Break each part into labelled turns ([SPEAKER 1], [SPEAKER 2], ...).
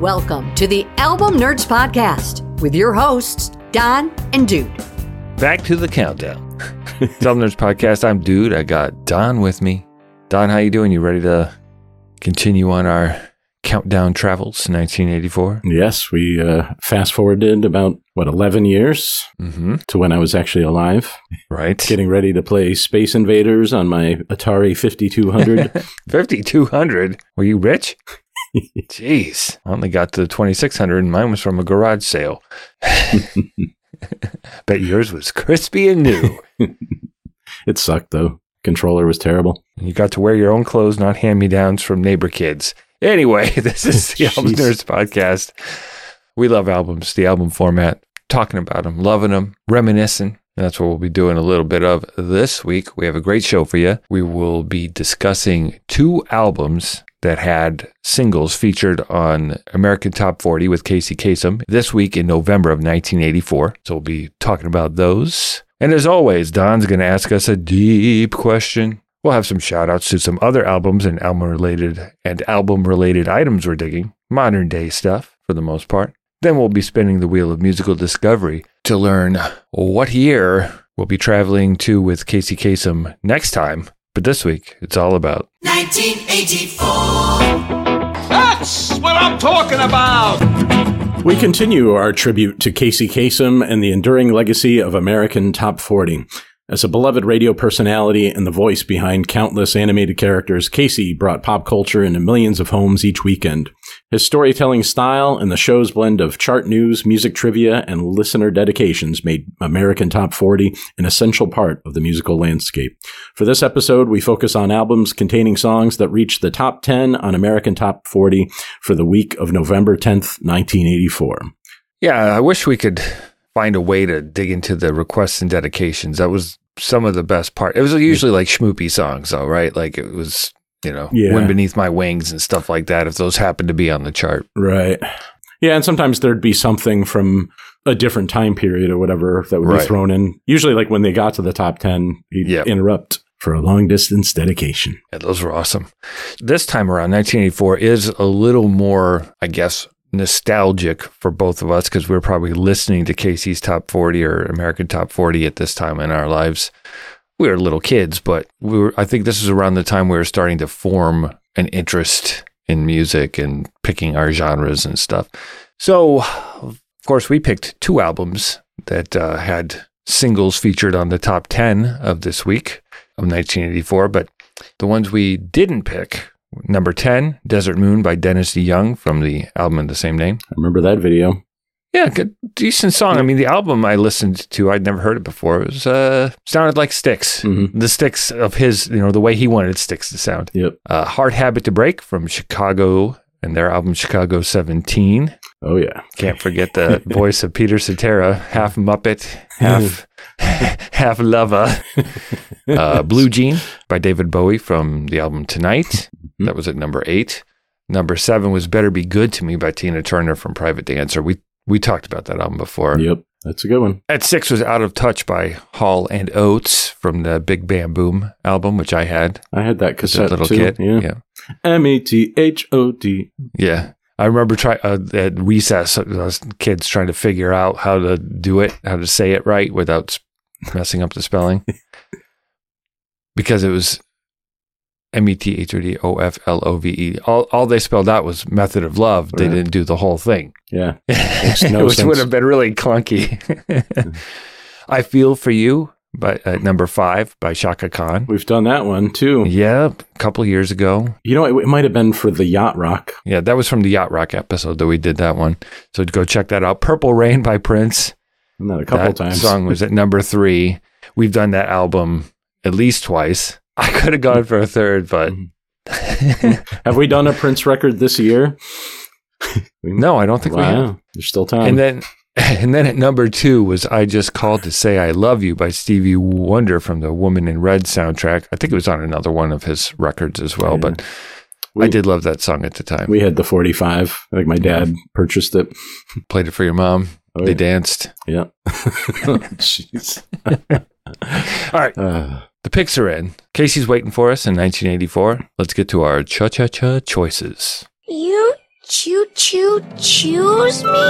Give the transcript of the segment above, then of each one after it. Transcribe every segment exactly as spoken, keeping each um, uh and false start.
[SPEAKER 1] Welcome to the Album Nerds Podcast with your hosts, Don and Dude.
[SPEAKER 2] Back to the countdown. It's Album Nerds Podcast. I'm Dude. I got Don with me. Don, how you doing? You ready to continue on our countdown travels, nineteen eighty-four?
[SPEAKER 3] Yes, we uh, fast forwarded about, what, eleven years
[SPEAKER 2] Mm-hmm.
[SPEAKER 3] to when I was actually alive.
[SPEAKER 2] Right.
[SPEAKER 3] Getting ready to play Space Invaders on my Atari fifty-two hundred.
[SPEAKER 2] fifty-two hundred? Were you rich? Jeez. I only got to the twenty-six hundred and mine was from a garage sale. Bet yours was crispy and new.
[SPEAKER 3] It sucked, though. Controller was terrible.
[SPEAKER 2] You got to wear your own clothes, not hand-me-downs from neighbor kids. Anyway, this is the Album Nerds Podcast. We love albums, the album format, talking about them, loving them, reminiscing. And that's what we'll be doing a little bit of this week. We have a great show for you. We will be discussing two albums that had singles featured on American Top forty with Casey Kasem this week in November of nineteen eighty-four. So we'll be talking about those. And as always, Don's going to ask us a deep question. We'll have some shout outs to some other albums and album related and album related items we're digging. Modern day stuff for the most part. Then we'll be spinning the wheel of musical discovery to learn what year we'll be traveling to with Casey Kasem next time. But this week, it's all about
[SPEAKER 4] nineteen eighty-four. That's what I'm talking about.
[SPEAKER 3] We continue our tribute to Casey Kasem and the enduring legacy of American Top forty. As a beloved radio personality and the voice behind countless animated characters, Casey brought pop culture into millions of homes each weekend. His storytelling style and the show's blend of chart news, music trivia, and listener dedications made American Top forty an essential part of the musical landscape. For this episode, we focus on albums containing songs that reached the top ten on American Top forty for the week of November tenth, nineteen eighty-four.
[SPEAKER 2] Yeah, I wish we could find a way to dig into the requests and dedications. That was some of the best part. It was usually like schmoopy songs, though, right? Like it was, you know,
[SPEAKER 3] Yeah.
[SPEAKER 2] Wind Beneath My Wings and stuff like that, if those happened to be on the chart.
[SPEAKER 3] Right. Yeah, and sometimes there'd be something from a different time period or whatever that would
[SPEAKER 2] Right.
[SPEAKER 3] be thrown in. Usually, like when they got to the top ten, he'd
[SPEAKER 2] Yep.
[SPEAKER 3] interrupt for a long-distance dedication.
[SPEAKER 2] Yeah, those were awesome. This time around, nineteen eighty-four is a little more, I guess, nostalgic for both of us because we were probably listening to Casey's Top forty or American Top forty at this time in our lives. We were little kids, but we were, I think this is around the time we were starting to form an interest in music and picking our genres and stuff. So, of course, we picked two albums that uh, had singles featured on the top ten of this week of nineteen eighty-four, but the ones we didn't pick, number ten, Desert Moon by Dennis DeYoung from the album of the same name.
[SPEAKER 3] I remember that video.
[SPEAKER 2] Yeah, good, decent song. I mean, the album I listened to, I'd never heard it before. It was, uh, sounded like Styx.
[SPEAKER 3] Mhm.
[SPEAKER 2] The Styx of his, you know, the way he wanted Styx to sound.
[SPEAKER 3] Yep.
[SPEAKER 2] Uh, Hard Habit to Break from Chicago and their album Chicago seventeen.
[SPEAKER 3] Oh, yeah.
[SPEAKER 2] Can't forget the voice of Peter Cetera, half Muppet, half half lover. Uh, Blue Jean by David Bowie from the album Tonight. That was at number eight. Number seven was Better Be Good to Me by Tina Turner from Private Dancer. We we talked about that album before.
[SPEAKER 3] Yep. That's a good one.
[SPEAKER 2] At six was Out of Touch by Hall and Oates from the Big Bam Boom album, which I had
[SPEAKER 3] I had that
[SPEAKER 2] as a
[SPEAKER 3] cassette,
[SPEAKER 2] little
[SPEAKER 3] too.
[SPEAKER 2] kid.
[SPEAKER 3] Yeah.
[SPEAKER 2] Yeah.
[SPEAKER 3] M E T H O D.
[SPEAKER 2] Yeah. I remember try, uh, at recess, those kids trying to figure out how to do it, how to say it right without s- messing up the spelling. Because it was M E T H O D O F L O V E. All, all they spelled out was Method of Love. They
[SPEAKER 3] Right.
[SPEAKER 2] didn't do the whole thing.
[SPEAKER 3] Yeah. Makes no
[SPEAKER 2] Which
[SPEAKER 3] sense.
[SPEAKER 2] would have been really clunky. I Feel For You by uh, number five by Shaka Khan.
[SPEAKER 3] We've done that one, too.
[SPEAKER 2] Yeah, a couple years ago.
[SPEAKER 3] You know, it, it might have been for the Yacht Rock.
[SPEAKER 2] Yeah, that was from the Yacht Rock episode that we did that one. So go check that out. Purple Rain by Prince.
[SPEAKER 3] Done that a couple
[SPEAKER 2] that
[SPEAKER 3] times.
[SPEAKER 2] song was at number three. We've done that album at least twice. I could have gone for a third, but
[SPEAKER 3] Have we done a Prince record this year?
[SPEAKER 2] no, I don't think we have.
[SPEAKER 3] Wow. There's still time.
[SPEAKER 2] And then and then at number two was I Just Called to Say I Love You by Stevie Wonder from the Woman in Red soundtrack. I think it was on another one of his records as well,
[SPEAKER 3] Yeah.
[SPEAKER 2] but
[SPEAKER 3] We-
[SPEAKER 2] I did love that song at the time.
[SPEAKER 3] We had the forty-five. I think my dad purchased it.
[SPEAKER 2] Played it for your mom.
[SPEAKER 3] Oh,
[SPEAKER 2] They
[SPEAKER 3] yeah.
[SPEAKER 2] danced.
[SPEAKER 3] Yeah. Jeez.
[SPEAKER 2] All right.
[SPEAKER 3] Uh,
[SPEAKER 2] The picks are in. Casey's waiting for us in nineteen eighty-four. Let's get to our cha-cha-cha choices.
[SPEAKER 5] You Choo choo choose me?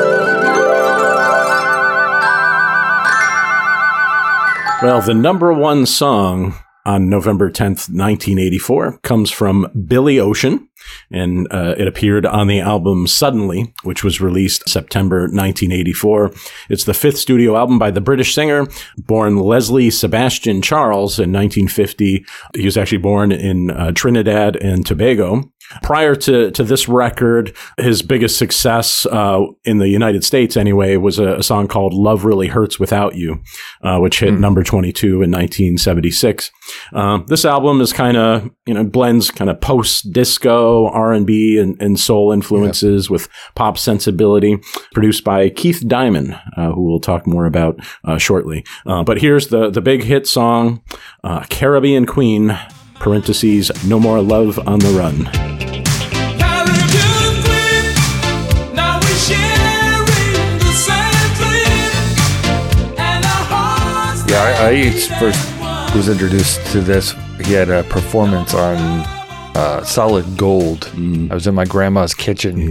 [SPEAKER 3] Well, the number one song on November tenth, nineteen eighty-four comes from Billy Ocean, and uh, it appeared on the album Suddenly, which was released September nineteen eighty-four. It's the fifth studio album by the British singer, born Leslie Sebastian Charles in nineteen fifty. He was actually born in uh, Trinidad and Tobago. Prior to, to this record, his biggest success uh, in the United States, anyway, was a, a song called Love Really Hurts Without You, uh, which hit mm. number twenty-two in nineteen seventy-six. Uh, this album is kind of, you know, blends kind of post-disco, R and B, and, and soul influences yep. with pop sensibility, produced by Keith Diamond, uh, who we'll talk more about uh, shortly. Uh, but here's the, the big hit song, uh, Caribbean Queen, parentheses, No More Love on the Run.
[SPEAKER 2] Yeah, I, I first was introduced to this. He had a performance on uh, Solid Gold. Mm. I was in my grandma's kitchen,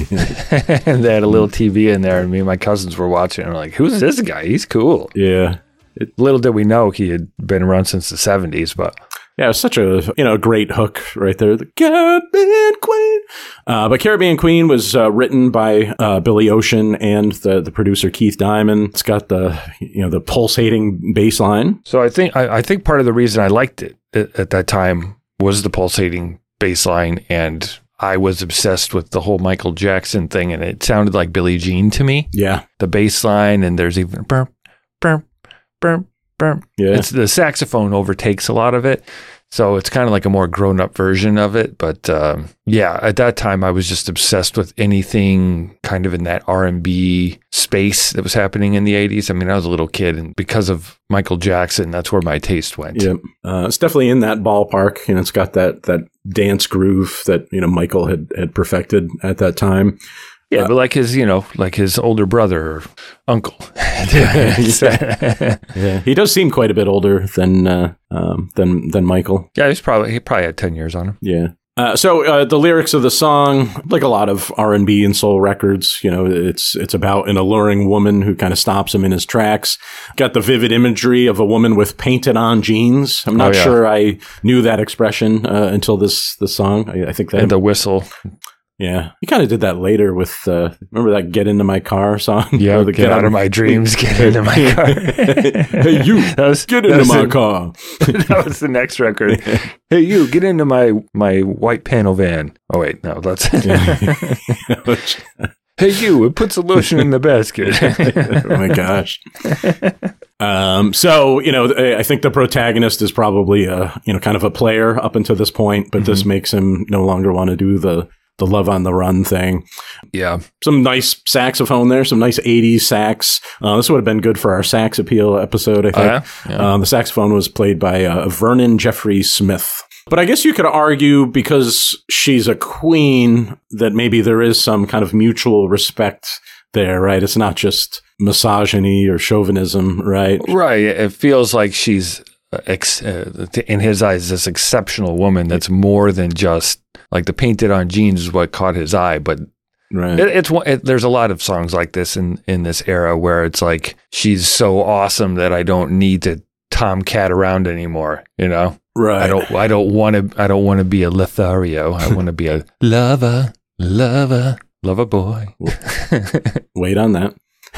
[SPEAKER 2] and they had a little T V in there, and me and my cousins were watching. And I'm like, "Who's this guy? He's cool."
[SPEAKER 3] Yeah.
[SPEAKER 2] It, little did we know he had been around since the seventies, but.
[SPEAKER 3] Yeah, it was such a, you know, great hook right there. The Caribbean Queen. Uh, but Caribbean Queen was uh, written by uh, Billy Ocean and the, the producer Keith Diamond. It's got the, you know, the pulsating bass line.
[SPEAKER 2] So I think I, I think part of the reason I liked it at, at that time was the pulsating bass line, and I was obsessed with the whole Michael Jackson thing, and it sounded like Billie Jean to me.
[SPEAKER 3] Yeah.
[SPEAKER 2] The bass line, and there's even burp, burp, burp. Yeah. It's the saxophone overtakes a lot of it, so it's kind of like a more grown-up version of it. But um, yeah, at that time I was just obsessed with anything kind of in that R and B space that was happening in the eighties. I mean, I was a little kid, and because of Michael Jackson, that's where my taste went.
[SPEAKER 3] Yeah, uh, it's definitely in that ballpark, and it's got that that dance groove that, you know, Michael had had perfected at that time.
[SPEAKER 2] Yeah, uh, but like his, you know, like his older brother or uncle.
[SPEAKER 3] yeah, yeah, he does seem quite a bit older than uh, um, than than Michael.
[SPEAKER 2] Yeah, he's probably he probably had ten years on him.
[SPEAKER 3] Yeah. Uh, so uh, the lyrics of the song, like a lot of R and B and soul records, you know, it's it's about an alluring woman who kind of stops him in his tracks. Got the vivid imagery of a woman with painted on jeans. I'm not oh, yeah. sure I knew that expression uh, until this this song. I, I think that
[SPEAKER 2] and the whistle.
[SPEAKER 3] Yeah, he kind of did that later with, uh, remember that "Get Into My Car" song?
[SPEAKER 2] Yeah, the, get, get out, out of my dreams, get into my car.
[SPEAKER 3] Hey, you, that was, get into my the, car.
[SPEAKER 2] That was the next record. Hey, you, get into my my white panel van. Oh, wait, no, that's... Hey, you, it puts the lotion in the basket.
[SPEAKER 3] Oh, my gosh. Um, so, you know, I think the protagonist is probably, a, you know, kind of a player up until this point, but mm-hmm. this makes him no longer want to do the... the Love on the Run thing.
[SPEAKER 2] Yeah.
[SPEAKER 3] Some nice saxophone there, some nice eighties sax. Uh, this would have been good for our Sax Appeal episode, I think. Uh, yeah. Yeah. Uh, the saxophone was played by uh, Vernon Jeffrey Smith. But I guess you could argue, because she's a queen, that maybe there is some kind of mutual respect there, right? It's not just misogyny or chauvinism, right?
[SPEAKER 2] Right. It feels like she's, ex- uh, in his eyes, this exceptional woman that's more than just like the painted on jeans is what caught his eye, but right. it, it's it, there's a lot of songs like this in, in this era where it's like, she's so awesome that I don't need to tomcat around anymore, you know?
[SPEAKER 3] Right.
[SPEAKER 2] I don't I don't want to I don't want to be a Lothario. I want to be a lover, lover, lover boy.
[SPEAKER 3] Wait on that.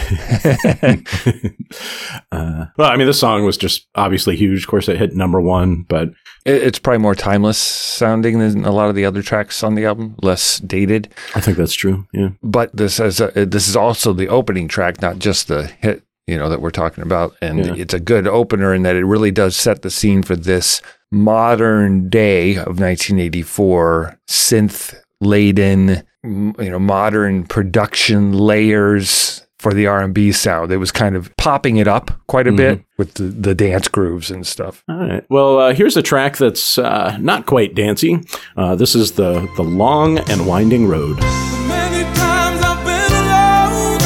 [SPEAKER 3] uh, well, I mean, this song was just obviously huge. Of course, it hit number one, but
[SPEAKER 2] it, it's probably more timeless sounding than a lot of the other tracks on the album, less dated.
[SPEAKER 3] I think that's true. Yeah,
[SPEAKER 2] but this is a, this is also the opening track, not just the hit, you know, that we're talking about, and yeah. it's a good opener in that it really does set the scene for this modern day of nineteen eighty-four synth laden, you know, modern production layers for the R and B sound. It was kind of popping it up quite a mm-hmm. bit with the, the dance grooves and stuff.
[SPEAKER 3] All right. Well, uh, here's a track that's uh, not quite dancey. Uh, this is the the Long and Winding Road.
[SPEAKER 6] Many times I've been alone.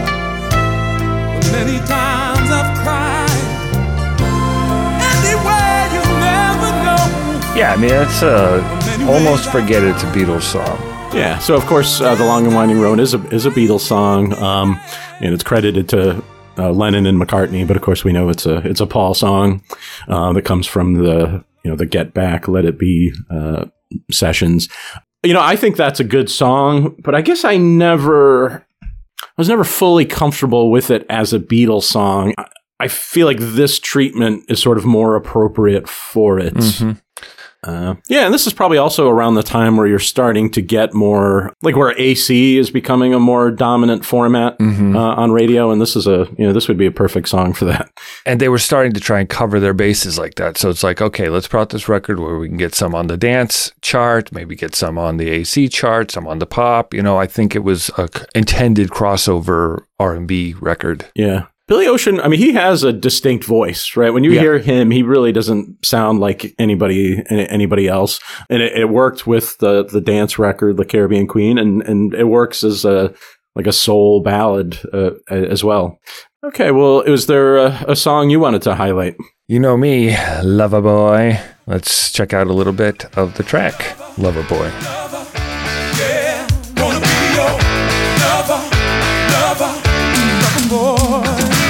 [SPEAKER 6] Many times I've cried. Anywhere you never know.
[SPEAKER 2] Yeah, I mean, it's uh, almost forget it's a Beatles song.
[SPEAKER 3] Yeah, so of course, uh, The Long and Winding Road is a is a Beatles song, um, and it's credited to uh, Lennon and McCartney. But of course, we know it's a it's a Paul song uh, that comes from the you know the Get Back, Let It Be uh, sessions. You know, I think that's a good song, but I guess I never I was never fully comfortable with it as a Beatles song. I, I feel like this treatment is sort of more appropriate for it. Mm-hmm. Uh, yeah, and this is probably also around the time where you're starting to get more, like where A C is becoming a more dominant format mm-hmm. uh, on radio, and this is a, you know, this would be a perfect song for that.
[SPEAKER 2] And they were starting to try and cover their bases like that. So it's like, okay, let's put out this record where we can get some on the dance chart, maybe get some on the A C chart, some on the pop. You know, I think it was a intended crossover R and B record.
[SPEAKER 3] Yeah. Billy Ocean, I mean, he has a distinct voice, right? When you yeah. hear him, he really doesn't sound like anybody anybody else. And it, it worked with the the dance record, The Caribbean Queen, and, and it works as a like a soul ballad uh, as well. Okay, well, was there a, a song you wanted to highlight?
[SPEAKER 2] You know me, Loverboy. Let's check out a little bit of the track, Loverboy.
[SPEAKER 6] Yeah, wanna be your lover, lover, loverboy.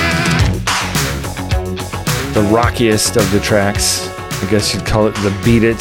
[SPEAKER 2] The rockiest of the tracks. I guess you'd call it the Beat It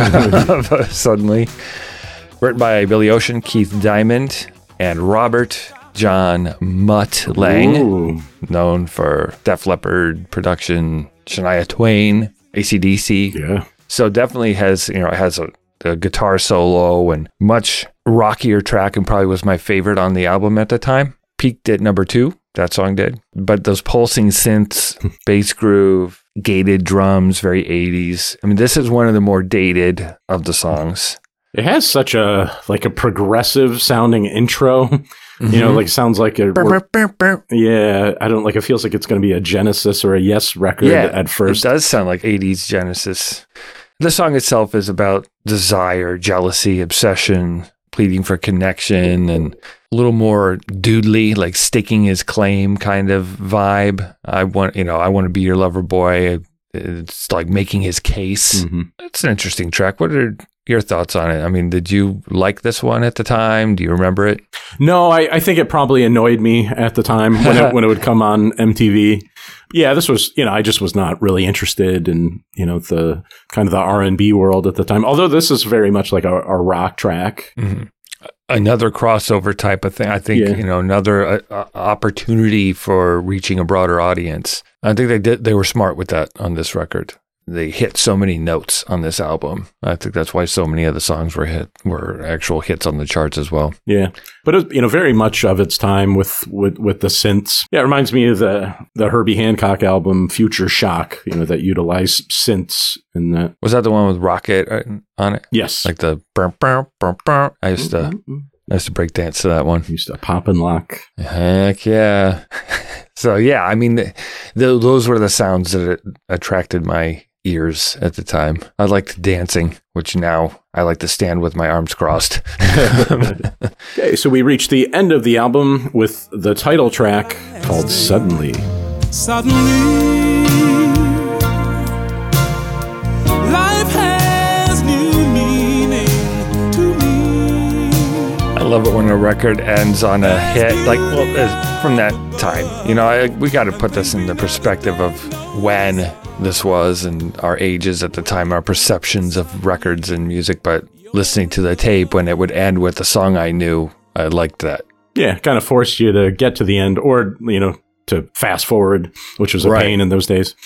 [SPEAKER 2] Suddenly. Written by Billy Ocean, Keith Diamond, and Robert John Mutt Lang. Ooh. Known for Def Leppard production, Shania Twain, A C D C.
[SPEAKER 3] Yeah.
[SPEAKER 2] So definitely has, you know, it has a, a guitar solo and much rockier track, and probably was my favorite on the album at the time. Peaked at number two. That song did. But those pulsing synths, bass groove, gated drums, very eighties. I mean, this is one of the more dated of the songs.
[SPEAKER 3] It has such a, like a progressive sounding intro. Mm-hmm. You know, like sounds like a, burr, burr, burr. yeah, I don't like, it feels like it's going to be a Genesis or a Yes record yeah, at first.
[SPEAKER 2] It does sound like eighties Genesis. The song itself is about desire, jealousy, obsession, pleading for connection, and a little more doodly, like staking his claim kind of vibe. I want, you know, I want to be your lover boy. It's like making his case. Mm-hmm. It's an interesting track. What are your thoughts on it? I mean, did you like this one at the time? Do you remember it?
[SPEAKER 3] No, I, I think it probably annoyed me at the time when it, when it would come on M T V. Yeah, this was, you know, I just was not really interested in, you know, the kind of the R and B world at the time. Although this is very much like a, a rock track.
[SPEAKER 2] Mm-hmm. Another crossover type of thing. I think, yeah. you know, another uh, opportunity for reaching a broader audience. I think they did. They were smart with that on this record. They hit so many notes on this album. I think that's why so many of the songs were hit, were actual hits on the charts as well.
[SPEAKER 3] Yeah, but it was, you know, very much of its time with, with, with the synths. Yeah, it reminds me of the the Herbie Hancock album Future Shock. You know, that utilized synths in that.
[SPEAKER 2] Was that the one with Rocket on it?
[SPEAKER 3] Yes,
[SPEAKER 2] like the burr, burr, burr, burr. I used to mm-hmm. I used to break dance to that one.
[SPEAKER 3] Used to pop and lock.
[SPEAKER 2] Heck yeah. So yeah, I mean, the, the, those were the sounds that attracted my ears at the time. I liked dancing, which now I like to stand with my arms crossed.
[SPEAKER 3] Okay, so we reached the end of the album with the title track called Suddenly.
[SPEAKER 6] Suddenly, life has new meaning to me.
[SPEAKER 2] I love it when a record ends on a hit, like, well, from that time. You know, I, we got to put this in the perspective of when this was and our ages at the time, our perceptions of records and music. But listening to the tape when it would end with a song I knew, I liked that. Yeah,
[SPEAKER 3] kind of forced you to get to the end, or, you know, to fast forward, which was a right. pain in those days.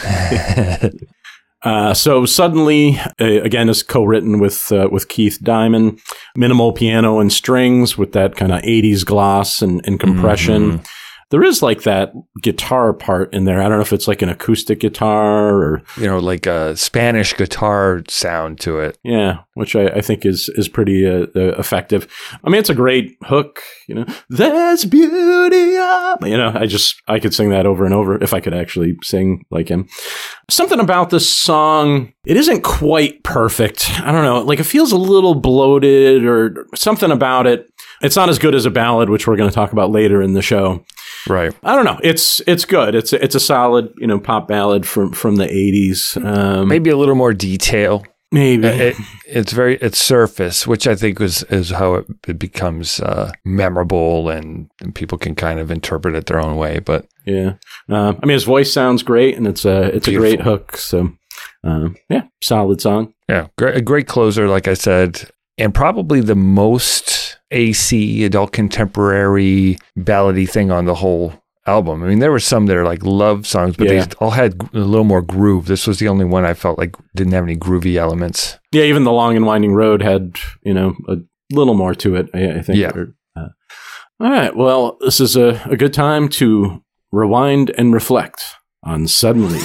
[SPEAKER 3] uh, so Suddenly, uh, again, is co-written with uh, with Keith Diamond. Minimal piano and strings with that kind of eighties gloss and, and compression. Mm-hmm. There is like that guitar part in there. I don't know if it's like an acoustic guitar or,
[SPEAKER 2] you know, like a Spanish guitar sound to it.
[SPEAKER 3] Yeah, which I, I think is is pretty uh, uh, effective. I mean, it's a great hook. You know, there's beauty up. You know, I just I could sing that over and over if I could actually sing like him. Something about this song, it isn't quite perfect. I don't know, like it feels a little bloated or something about it. It's not as good as a ballad, which we're going to talk about later in the show.
[SPEAKER 2] Right.
[SPEAKER 3] I don't know. It's it's good. It's it's a solid, you know, pop ballad from from the eighties. Um,
[SPEAKER 2] Maybe a little more detail
[SPEAKER 3] Maybe.
[SPEAKER 2] It, it's very, it's surface, which I think is, is how it, it becomes uh, memorable and, and people can kind of interpret it their own way. But
[SPEAKER 3] yeah, uh, I mean, his voice sounds great and it's a, it's beautiful. A great hook. So uh, yeah, solid song.
[SPEAKER 2] Yeah, great, a great closer, like I said, and probably the most A C, adult contemporary ballady thing on the whole album. I mean, there were some that are like love songs, but yeah. they all had a little more groove. This was the only one I felt like didn't have any groovy elements.
[SPEAKER 3] Yeah, even The Long and Winding Road had, you know, a little more to it, I, I think.
[SPEAKER 2] Yeah.
[SPEAKER 3] Or, uh, all right, well, this is a, a good time to rewind and reflect on Suddenly.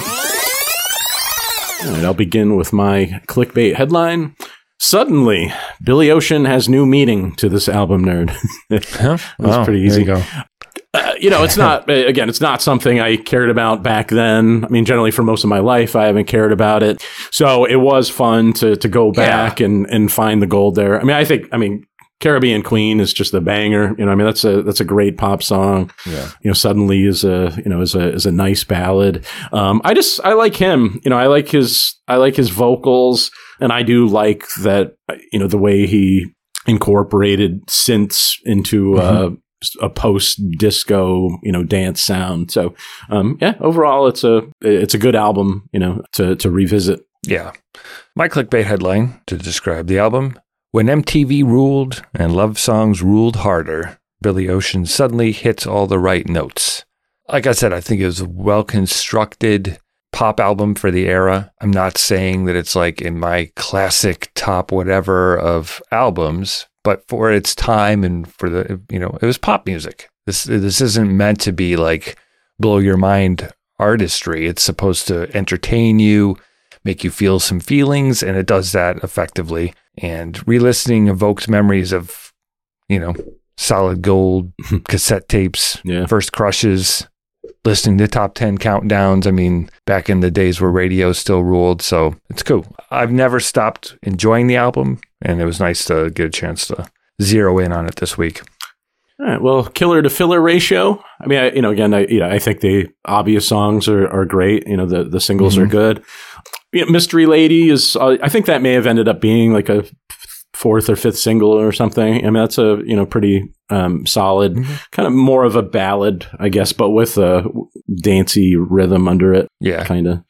[SPEAKER 3] All right, I'll begin with my clickbait headline. Suddenly, Billy Ocean has new meaning to this album, nerd.
[SPEAKER 2] Huh?
[SPEAKER 3] That was
[SPEAKER 2] Wow,
[SPEAKER 3] pretty easy.
[SPEAKER 2] There you go.
[SPEAKER 3] Uh, you know, it's not, again, it's not something I cared about back then. I mean, generally for most of my life, I haven't cared about it. So it was fun to to go back yeah. and, and find the gold there. I mean, I think, I mean, Caribbean Queen is just a banger. You know, I mean, that's a, that's a great pop song.
[SPEAKER 2] Yeah.
[SPEAKER 3] You know, Suddenly is a, you know, is a, is a nice ballad. Um, I just, I like him. You know, I like his, I like his vocals, and I do like that, you know, the way he incorporated synths into, mm-hmm. uh, a post-disco, you know, dance sound. So, um, yeah, overall, it's a it's a good album, you know, to to revisit.
[SPEAKER 2] Yeah. My clickbait headline to describe the album: when M T V ruled and love songs ruled harder, Billy Ocean suddenly hits all the right notes. Like I said, I think it was a well-constructed pop album for the era. I'm not saying that it's like in my classic top whatever of albums, but for its time and for the, you know, it was pop music. This this isn't meant to be like blow your mind artistry. It's supposed to entertain you, make you feel some feelings, and it does that effectively. And re-listening evokes memories of, you know, solid gold cassette tapes,
[SPEAKER 3] yeah.
[SPEAKER 2] first crushes, listening to top ten countdowns. I mean, back in the days where radio still ruled. So it's cool. I've never stopped enjoying the album, and it was nice to get a chance to zero in on it this week.
[SPEAKER 3] All right. Well, killer to filler ratio. I mean, I, you know, again, I, you know, I think the obvious songs are, are great. You know, the, the singles mm-hmm. are good. You know, Mystery Lady is, uh, I think that may have ended up being like a fourth or fifth single or something. I mean, that's a, you know, pretty um, solid, mm-hmm. kind of more of a ballad, I guess, but with a dancey rhythm under it.
[SPEAKER 2] Yeah.
[SPEAKER 3] Kind of.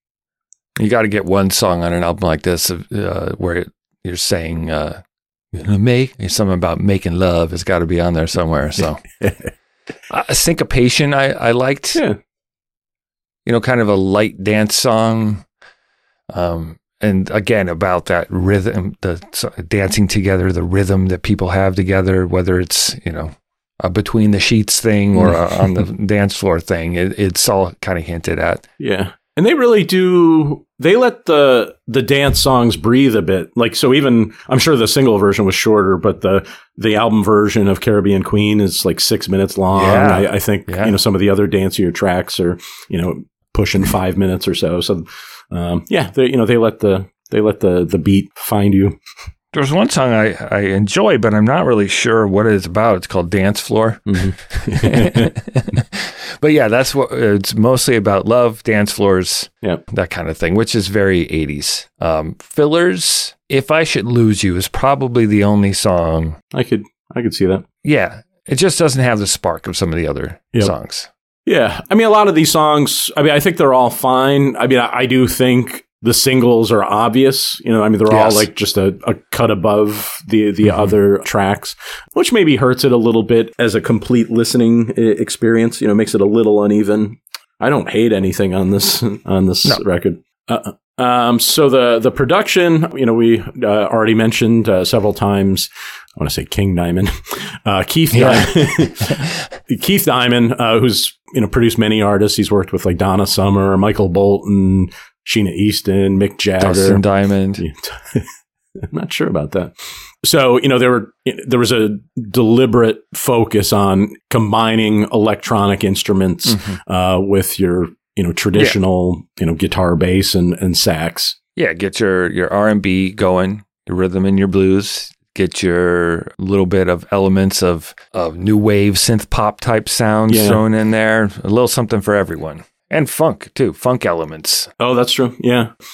[SPEAKER 2] You got to get one song on an album like this uh, where it, you're saying, uh, you know, make something about making love has got to be on there somewhere. So uh, Syncopation, I, I liked,
[SPEAKER 3] yeah.
[SPEAKER 2] you know, kind of a light dance song. Um, and again, about that rhythm, the dancing together, the rhythm that people have together, whether it's, you know, a between the sheets thing or a, on the dance floor thing, it, it's all kind of hinted at.
[SPEAKER 3] Yeah. And they really do, they let the the dance songs breathe a bit. Like, so even, I'm sure the single version was shorter, but the the album version of Caribbean Queen is like six minutes long.
[SPEAKER 2] Yeah.
[SPEAKER 3] I, I think,
[SPEAKER 2] yeah.
[SPEAKER 3] you know, some of the other dancier tracks are, you know, pushing five minutes or so. So, um, yeah, they, you know, they let the, they let the, the beat find you.
[SPEAKER 2] There's one song I, I enjoy, but I'm not really sure what it's about. It's called Dance Floor. Mm-hmm. But yeah, that's what it's mostly about: love, dance floors,
[SPEAKER 3] yep.
[SPEAKER 2] that kind of thing, which is very eighties. Um, fillers, If I Should Lose You is probably the only song.
[SPEAKER 3] I could, I could see that.
[SPEAKER 2] Yeah. It just doesn't have the spark of some of the other
[SPEAKER 3] yep.
[SPEAKER 2] songs.
[SPEAKER 3] Yeah. I mean, a lot of these songs, I mean, I think they're all fine. I mean, I, I do think the singles are obvious. You know, I mean, they're
[SPEAKER 2] yes.
[SPEAKER 3] all like just a, a cut above the the
[SPEAKER 2] mm-hmm.
[SPEAKER 3] other tracks, which maybe hurts it a little bit as a complete listening experience. You know, makes it a little uneven. I don't hate anything on this on this
[SPEAKER 2] no.
[SPEAKER 3] record. Uh, um, so the the production, you know, we uh, already mentioned uh, several times. I want to say King Diamond, uh, Keith
[SPEAKER 2] yeah.
[SPEAKER 3] Diamond, Keith Diamond, uh, who's you know produced many artists. He's worked with like Donna Summer, Michael Bolton, Sheena Easton, Mick Jagger.
[SPEAKER 2] Dustin Diamond.
[SPEAKER 3] I'm not sure about that. So, you know, there were there was a deliberate focus on combining electronic instruments mm-hmm. uh, with your, you know, traditional, yeah. you know, guitar, bass, and, and sax.
[SPEAKER 2] Yeah, get your, your R and B going, your rhythm and your blues. Get your little bit of elements of, of new wave synth pop type sounds yeah. thrown in there. A little something for everyone. And funk, too. Funk elements.
[SPEAKER 3] Oh, that's true. Yeah.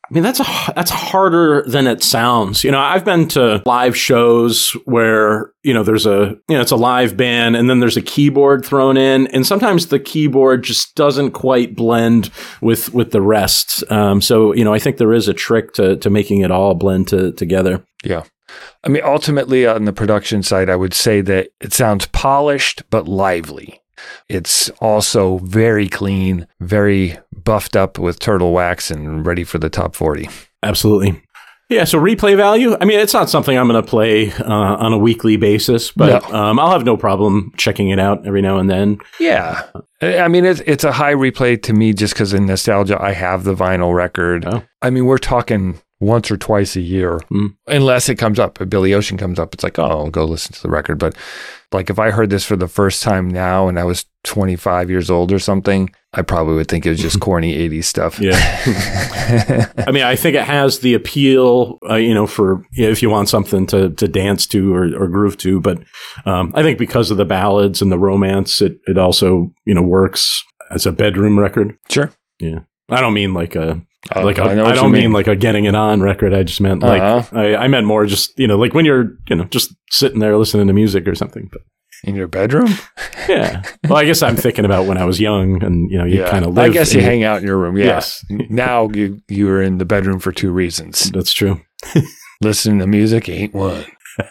[SPEAKER 3] I mean, that's a, that's harder than it sounds. You know, I've been to live shows where, you know, there's a, you know, it's a live band and then there's a keyboard thrown in. And sometimes the keyboard just doesn't quite blend with, with the rest. Um, so, you know, I think there is a trick to, to making it all blend to, together.
[SPEAKER 2] Yeah. I mean, ultimately on the production side, I would say that it sounds polished, but lively. It's also very clean, very buffed up with turtle wax and ready for the top forty.
[SPEAKER 3] Absolutely. Yeah, so replay value, I mean, it's not something I'm going to play uh, on a weekly basis, but no. um, I'll have no problem checking it out every now and then.
[SPEAKER 2] Yeah. I mean, it's, it's a high replay to me just because in nostalgia, I have the vinyl record. Oh. I mean, we're talking once or twice a year, mm. unless it comes up. If Billy Ocean comes up, it's like, oh, I'll go listen to the record. But like if I heard this for the first time now and I was twenty-five years old or something, I probably would think it was just corny eighties stuff.
[SPEAKER 3] Yeah. I mean, I think it has the appeal, uh, you know, for you know, if you want something to, to dance to or, or groove to. But um, I think because of the ballads and the romance, it, it also, you know, works as a bedroom record.
[SPEAKER 2] Sure.
[SPEAKER 3] Yeah. I don't mean like a...
[SPEAKER 2] Uh,
[SPEAKER 3] like a,
[SPEAKER 2] I,
[SPEAKER 3] I don't mean.
[SPEAKER 2] mean
[SPEAKER 3] like a getting it on record. I just meant like
[SPEAKER 2] uh-huh.
[SPEAKER 3] I, I meant more just you know like when you're you know just sitting there listening to music or something. But
[SPEAKER 2] in your bedroom,
[SPEAKER 3] yeah. Well, I guess I'm thinking about when I was young and you know you
[SPEAKER 2] yeah.
[SPEAKER 3] kind of live.
[SPEAKER 2] I guess you
[SPEAKER 3] in,
[SPEAKER 2] hang out in your room. Yeah.
[SPEAKER 3] Yes.
[SPEAKER 2] Now you you are in the bedroom for two reasons.
[SPEAKER 3] That's true.
[SPEAKER 2] Listening to music ain't one.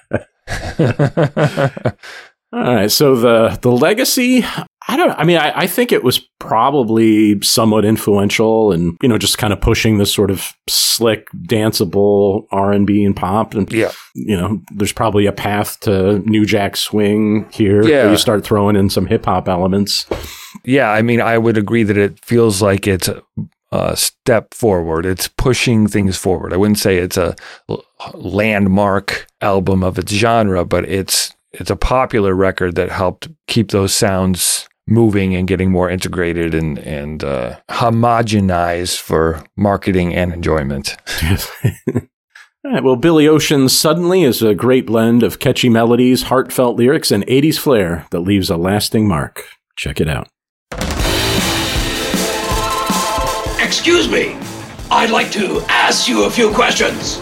[SPEAKER 3] All right. So the the legacy. I don't I mean, I, I think it was probably somewhat influential and, you know, just kind of pushing this sort of slick, danceable R and B and pop. And,
[SPEAKER 2] yeah.
[SPEAKER 3] you know, there's probably a path to New Jack Swing here.
[SPEAKER 2] Yeah.
[SPEAKER 3] Where you start throwing in some hip hop elements.
[SPEAKER 2] Yeah. I mean, I would agree that it feels like it's a, a step forward. It's pushing things forward. I wouldn't say it's a landmark album of its genre, but it's it's a popular record that helped keep those sounds moving and getting more integrated and, and uh, homogenized for marketing and enjoyment.
[SPEAKER 3] All right, well, Billy Ocean Suddenly is a great blend of catchy melodies, heartfelt lyrics, and eighties flair that leaves a lasting mark. Check it out.
[SPEAKER 4] Excuse me. I'd like to ask you a few questions.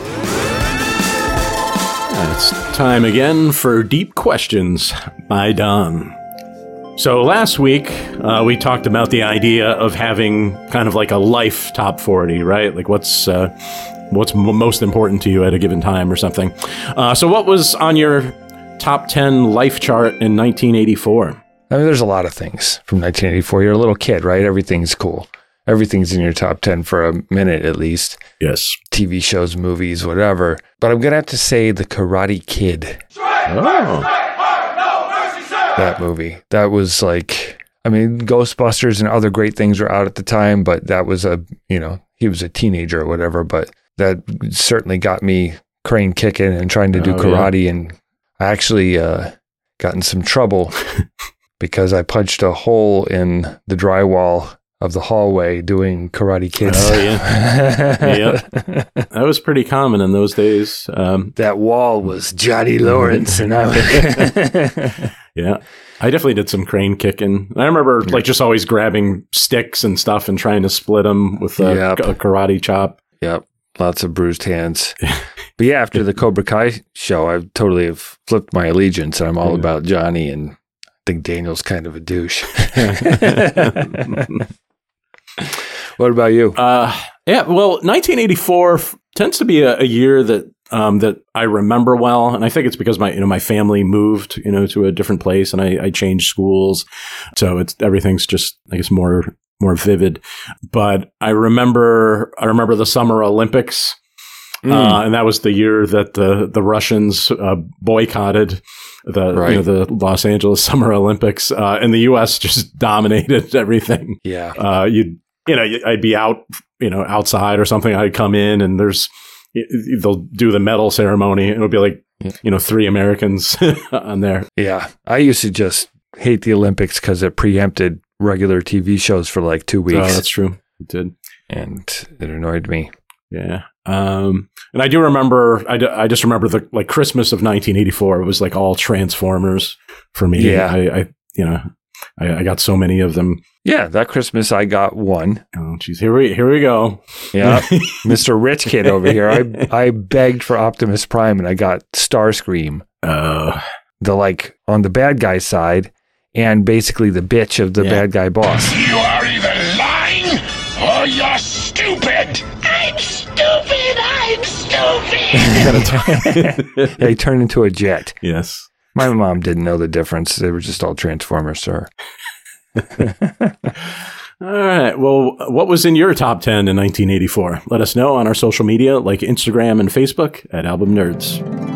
[SPEAKER 3] It's time again for Deep Questions by Don. So last week, uh, we talked about the idea of having kind of like a life top forty, right? Like what's uh, what's m- most important to you at a given time or something. Uh, so what was on your top ten life chart in nineteen eighty-four?
[SPEAKER 2] I mean, there's a lot of things from nineteen eighty-four. You're a little kid, right? Everything's cool. Everything's in your top ten for a minute at least.
[SPEAKER 3] Yes.
[SPEAKER 2] T V shows, movies, whatever. But I'm going to have to say The Karate Kid.
[SPEAKER 3] Oh.
[SPEAKER 2] That movie. That was like, I mean, Ghostbusters and other great things were out at the time, but that was a, you know, he was a teenager or whatever, but that certainly got me crane kicking and trying to do oh, karate. Yeah. And I actually uh, got in some trouble because I punched a hole in the drywall of the hallway doing Karate Kids.
[SPEAKER 3] Oh, yeah. Yeah. That was pretty common in those days. Um,
[SPEAKER 2] that wall was Johnny Lawrence. and I was
[SPEAKER 3] Yeah. I definitely did some crane kicking. I remember like just always grabbing sticks and stuff and trying to split them with a, yep. a karate chop.
[SPEAKER 2] Yep. Lots of bruised hands. But yeah, after the Cobra Kai show, I totally have flipped my allegiance and I'm all yeah. about Johnny, and I think Daniel's kind of a douche. What about you?
[SPEAKER 3] Uh, yeah, well, nineteen eighty-four f- tends to be a, a year that um, that I remember well, and I think it's because my you know my family moved you know to a different place, and I, I changed schools, so it's everything's just I guess more more vivid. But I remember I remember the Summer Olympics, mm. uh, and that was the year that the the Russians uh, boycotted the right. you know the Los Angeles Summer Olympics, uh, and the U S just dominated everything.
[SPEAKER 2] Yeah,
[SPEAKER 3] uh, you'd you know I'd be out you know outside or something. I'd come in and there's they'll do the medal ceremony. And it'll be like yeah. you know three Americans on there.
[SPEAKER 2] Yeah, I used to just hate the Olympics because it preempted regular T V shows for like two weeks.
[SPEAKER 3] Oh, that's true. It did,
[SPEAKER 2] and it annoyed me.
[SPEAKER 3] Yeah. Um, and I do remember, I, d- I just remember the like Christmas of nineteen eighty-four. It was like all Transformers for me.
[SPEAKER 2] Yeah.
[SPEAKER 3] I, I, you know, I, I got so many of them.
[SPEAKER 2] Yeah, that Christmas I got one.
[SPEAKER 3] Oh, geez. Here we, here we go.
[SPEAKER 2] Yeah. Mister Rich Kid over here. I I begged for Optimus Prime and I got Starscream.
[SPEAKER 3] Uh,
[SPEAKER 2] the like on the bad guy side and basically the bitch of the
[SPEAKER 3] Yeah.
[SPEAKER 2] bad guy boss.
[SPEAKER 4] You are either lying or you're stupid.
[SPEAKER 5] I'm stupid. I'm stupid.
[SPEAKER 2] They turned into a jet.
[SPEAKER 3] yes.
[SPEAKER 2] My mom didn't know the difference. They were just all Transformers to her.
[SPEAKER 3] All right. Well, what was in your top ten in nineteen eighty-four? Let us know on our social media like Instagram and Facebook at Album Nerds.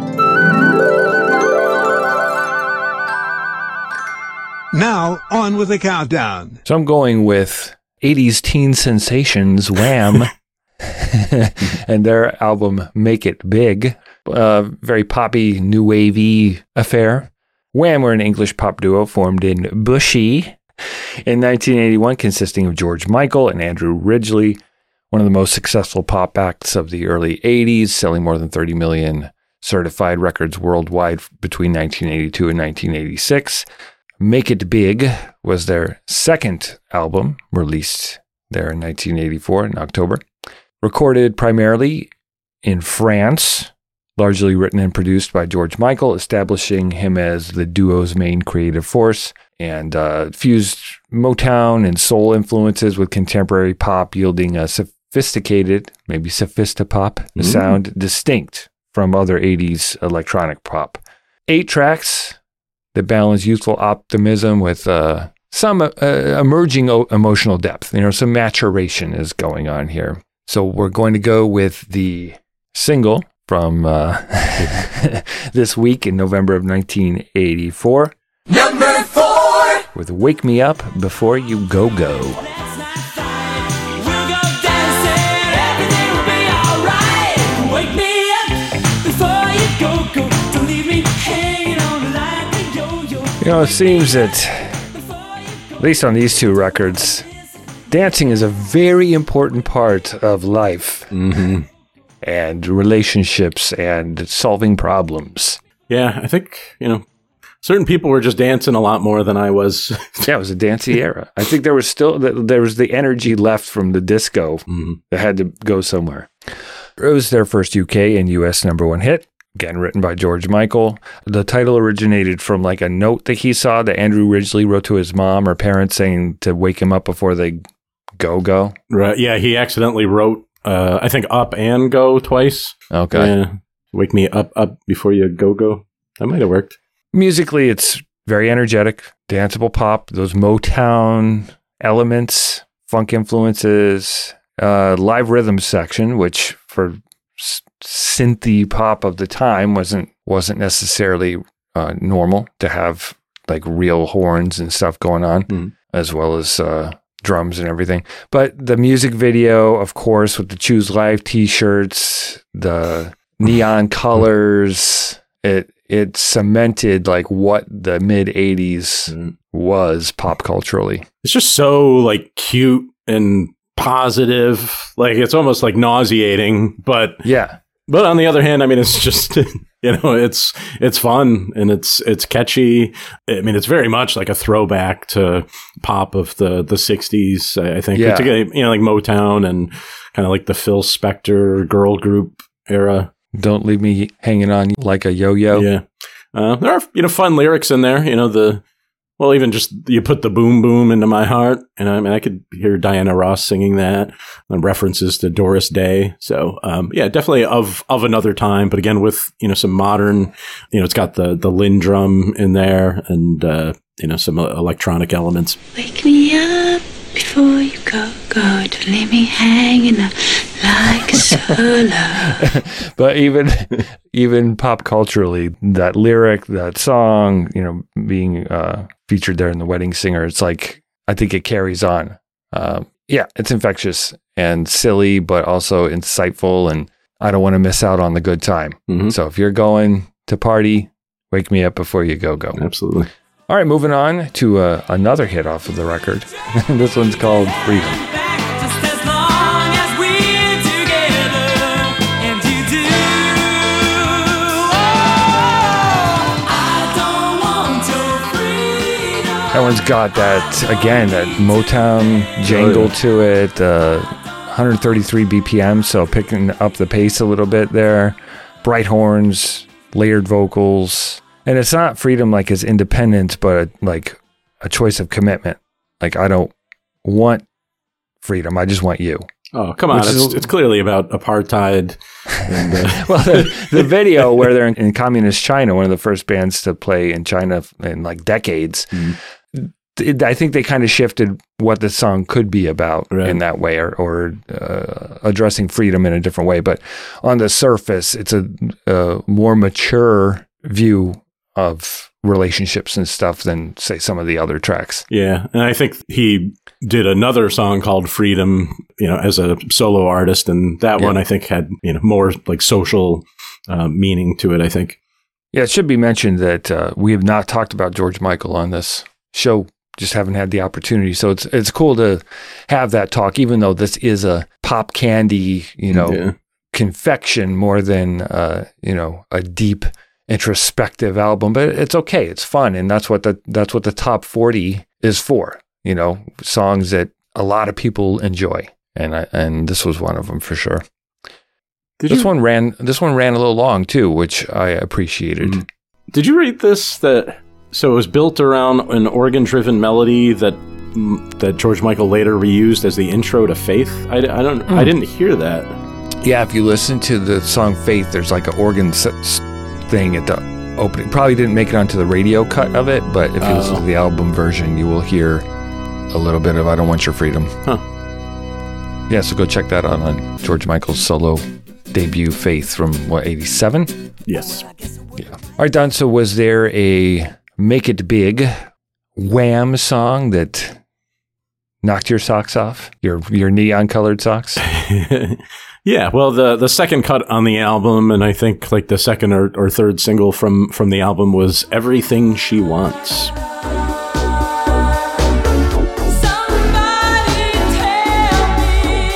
[SPEAKER 7] Now, on with the countdown.
[SPEAKER 2] So I'm going with eighties teen sensations, Wham! And their album Make It Big. A very poppy, new wavy affair. Wham! Were an English pop duo formed in Bushy in nineteen eighty-one, consisting of George Michael and Andrew Ridgeley, one of the most successful pop acts of the early eighties, selling more than thirty million certified records worldwide between nineteen eighty-two and nineteen eighty-six. Make It Big was their second album, released there in nineteen eighty-four in October. Recorded primarily in France, largely written and produced by George Michael, establishing him as the duo's main creative force, and uh, fused Motown and soul influences with contemporary pop, yielding a sophisticated, maybe sophistopop,
[SPEAKER 3] Mm.
[SPEAKER 2] sound distinct from other eighties electronic pop. Eight tracks that balance youthful optimism with uh, some uh, emerging o- emotional depth. You know, some maturation is going on here. So we're going to go with the single from uh, this week in November of nineteen eighty-four.
[SPEAKER 4] Number four.
[SPEAKER 2] With Wake Me Up Before You Go Go.
[SPEAKER 6] We'll go dancing, everything will be alright. Wake me up before you go, go. Don't leave me hanging on like a yo-yo.
[SPEAKER 2] You know, it seems that, at least on these two records, dancing is a very important part of life
[SPEAKER 3] Mm-hmm.
[SPEAKER 2] and relationships and solving problems.
[SPEAKER 3] Yeah, I think, you know, certain people were just dancing a lot more than I was.
[SPEAKER 2] Yeah, it was a dancey era. I think there was still there was the energy left from the disco
[SPEAKER 3] Mhm.
[SPEAKER 2] that had to go somewhere. It was their first U K and U S number one hit, again written by George Michael. The title originated from like a note that he saw that Andrew Ridgeley wrote to his mom or parents saying to wake him up before they go go.
[SPEAKER 3] Right. Yeah, he accidentally wrote, uh, I think, up and go twice.
[SPEAKER 2] Okay.
[SPEAKER 3] Yeah. Wake me up, up before you go, go. That might have worked.
[SPEAKER 2] Musically, it's very energetic, danceable pop, those Motown elements, funk influences, uh, live rhythm section, which for s- synthy pop of the time wasn't wasn't necessarily uh, normal to have like real horns and stuff going on,
[SPEAKER 3] Mhm.
[SPEAKER 2] as well as uh, drums and everything. But the music video, of course, with the Choose Life t-shirts, the neon colors, it it cemented like what the mid eighties
[SPEAKER 3] Mm.
[SPEAKER 2] was pop culturally.
[SPEAKER 3] It's just so like cute and positive. Like it's almost like nauseating, but
[SPEAKER 2] Yeah.
[SPEAKER 3] but on the other hand, I mean, it's just you know, it's it's fun and it's it's catchy. I mean, it's very much like a throwback to pop of the the sixties. I I think,
[SPEAKER 2] Yeah.
[SPEAKER 3] particularly you know, like Motown and kind of like the Phil Spector girl group era.
[SPEAKER 2] Don't leave me hanging on like a yo-yo.
[SPEAKER 3] Yeah, uh, there are you know fun lyrics in there. You know the well, even just you put the boom boom into my heart, and I mean I could hear Diana Ross singing that, and references to Doris Day. So um, yeah, definitely of of another time, but again with you know some modern. You know, it's got the the Lynn drum in there, and uh, you know some electronic elements.
[SPEAKER 5] Wake me up before you go, go. Don't leave me hanging up like a solo.
[SPEAKER 2] But even even pop culturally, that lyric, that song, you know, being uh, featured there in The Wedding Singer, it's like, I think it carries on. Uh, yeah, it's infectious and silly, but also insightful. And I don't want to miss out on the good time.
[SPEAKER 3] Mhm.
[SPEAKER 2] So if you're going to party, wake me up before you go, go.
[SPEAKER 3] Absolutely.
[SPEAKER 2] All right, moving on to uh, another hit off of the record. This one's called Freedom.
[SPEAKER 6] Just as long as we're together and you do. Oh, I don't want your freedom.
[SPEAKER 2] That one's got that, again, that Motown jangle
[SPEAKER 3] Oh, yeah.
[SPEAKER 2] to it, uh, one thirty-three B P M, so picking up the pace a little bit there. Bright horns, layered vocals. And it's not freedom like as independent, but like a choice of commitment. Like, I don't want freedom, I just want you.
[SPEAKER 3] Oh, come on.
[SPEAKER 2] Which
[SPEAKER 3] It's,
[SPEAKER 2] is-
[SPEAKER 3] it's clearly about apartheid. And, uh,
[SPEAKER 2] Well, the, the video where they're in, in communist China, one of the first bands to play in China in like decades, it, I think they kind of shifted what the song could be about
[SPEAKER 3] Right.
[SPEAKER 2] in that way, or, or uh, addressing freedom in a different way. But on the surface, it's a, a more mature view of relationships and stuff than, say, some of the other tracks.
[SPEAKER 3] yeah. And I think he did another song called Freedom, you know, as a solo artist. And that
[SPEAKER 2] Yeah.
[SPEAKER 3] one I think had, you know, more like social uh, meaning to it, I think.
[SPEAKER 2] Yeah, it should be mentioned that uh, we have not talked about George Michael on this show. Just haven't had the opportunity. So it's it's cool to have that talk, even though this is a pop candy, you know,
[SPEAKER 3] Yeah.
[SPEAKER 2] confection more than, uh, you know, a deep introspective album. But it's okay. It's fun. And that's what the, that's what the top forty is for, you know, songs that a lot of people enjoy. And I, and this was one of them for sure.
[SPEAKER 3] Did
[SPEAKER 2] this
[SPEAKER 3] you,
[SPEAKER 2] one ran, this one ran a little long too, which I appreciated.
[SPEAKER 3] Mhm. Did you read this? That so it was built around an organ-driven melody that mm, that George Michael later reused as the intro to Faith. I, I don't. I didn't hear that.
[SPEAKER 2] Yeah, if you listen to the song Faith, there's like an organ s- s- thing at the opening. Probably didn't make it onto the radio cut of it, but if you listen
[SPEAKER 3] Oh.
[SPEAKER 2] to the album version, you will hear a little bit of I Don't Want Your Freedom.
[SPEAKER 3] Huh.
[SPEAKER 2] Yeah, so go check that out on George Michael's solo debut, Faith, from what, eighty-seven?
[SPEAKER 3] Yes.
[SPEAKER 2] Yeah. All right, Don, so was there a Make It Big Wham song that knocked your socks off? Your your neon colored socks?
[SPEAKER 3] Yeah, well, the the second cut on the album, and I think like the second or, or third single from from the album was "Everything She Wants."
[SPEAKER 6] Somebody tell me,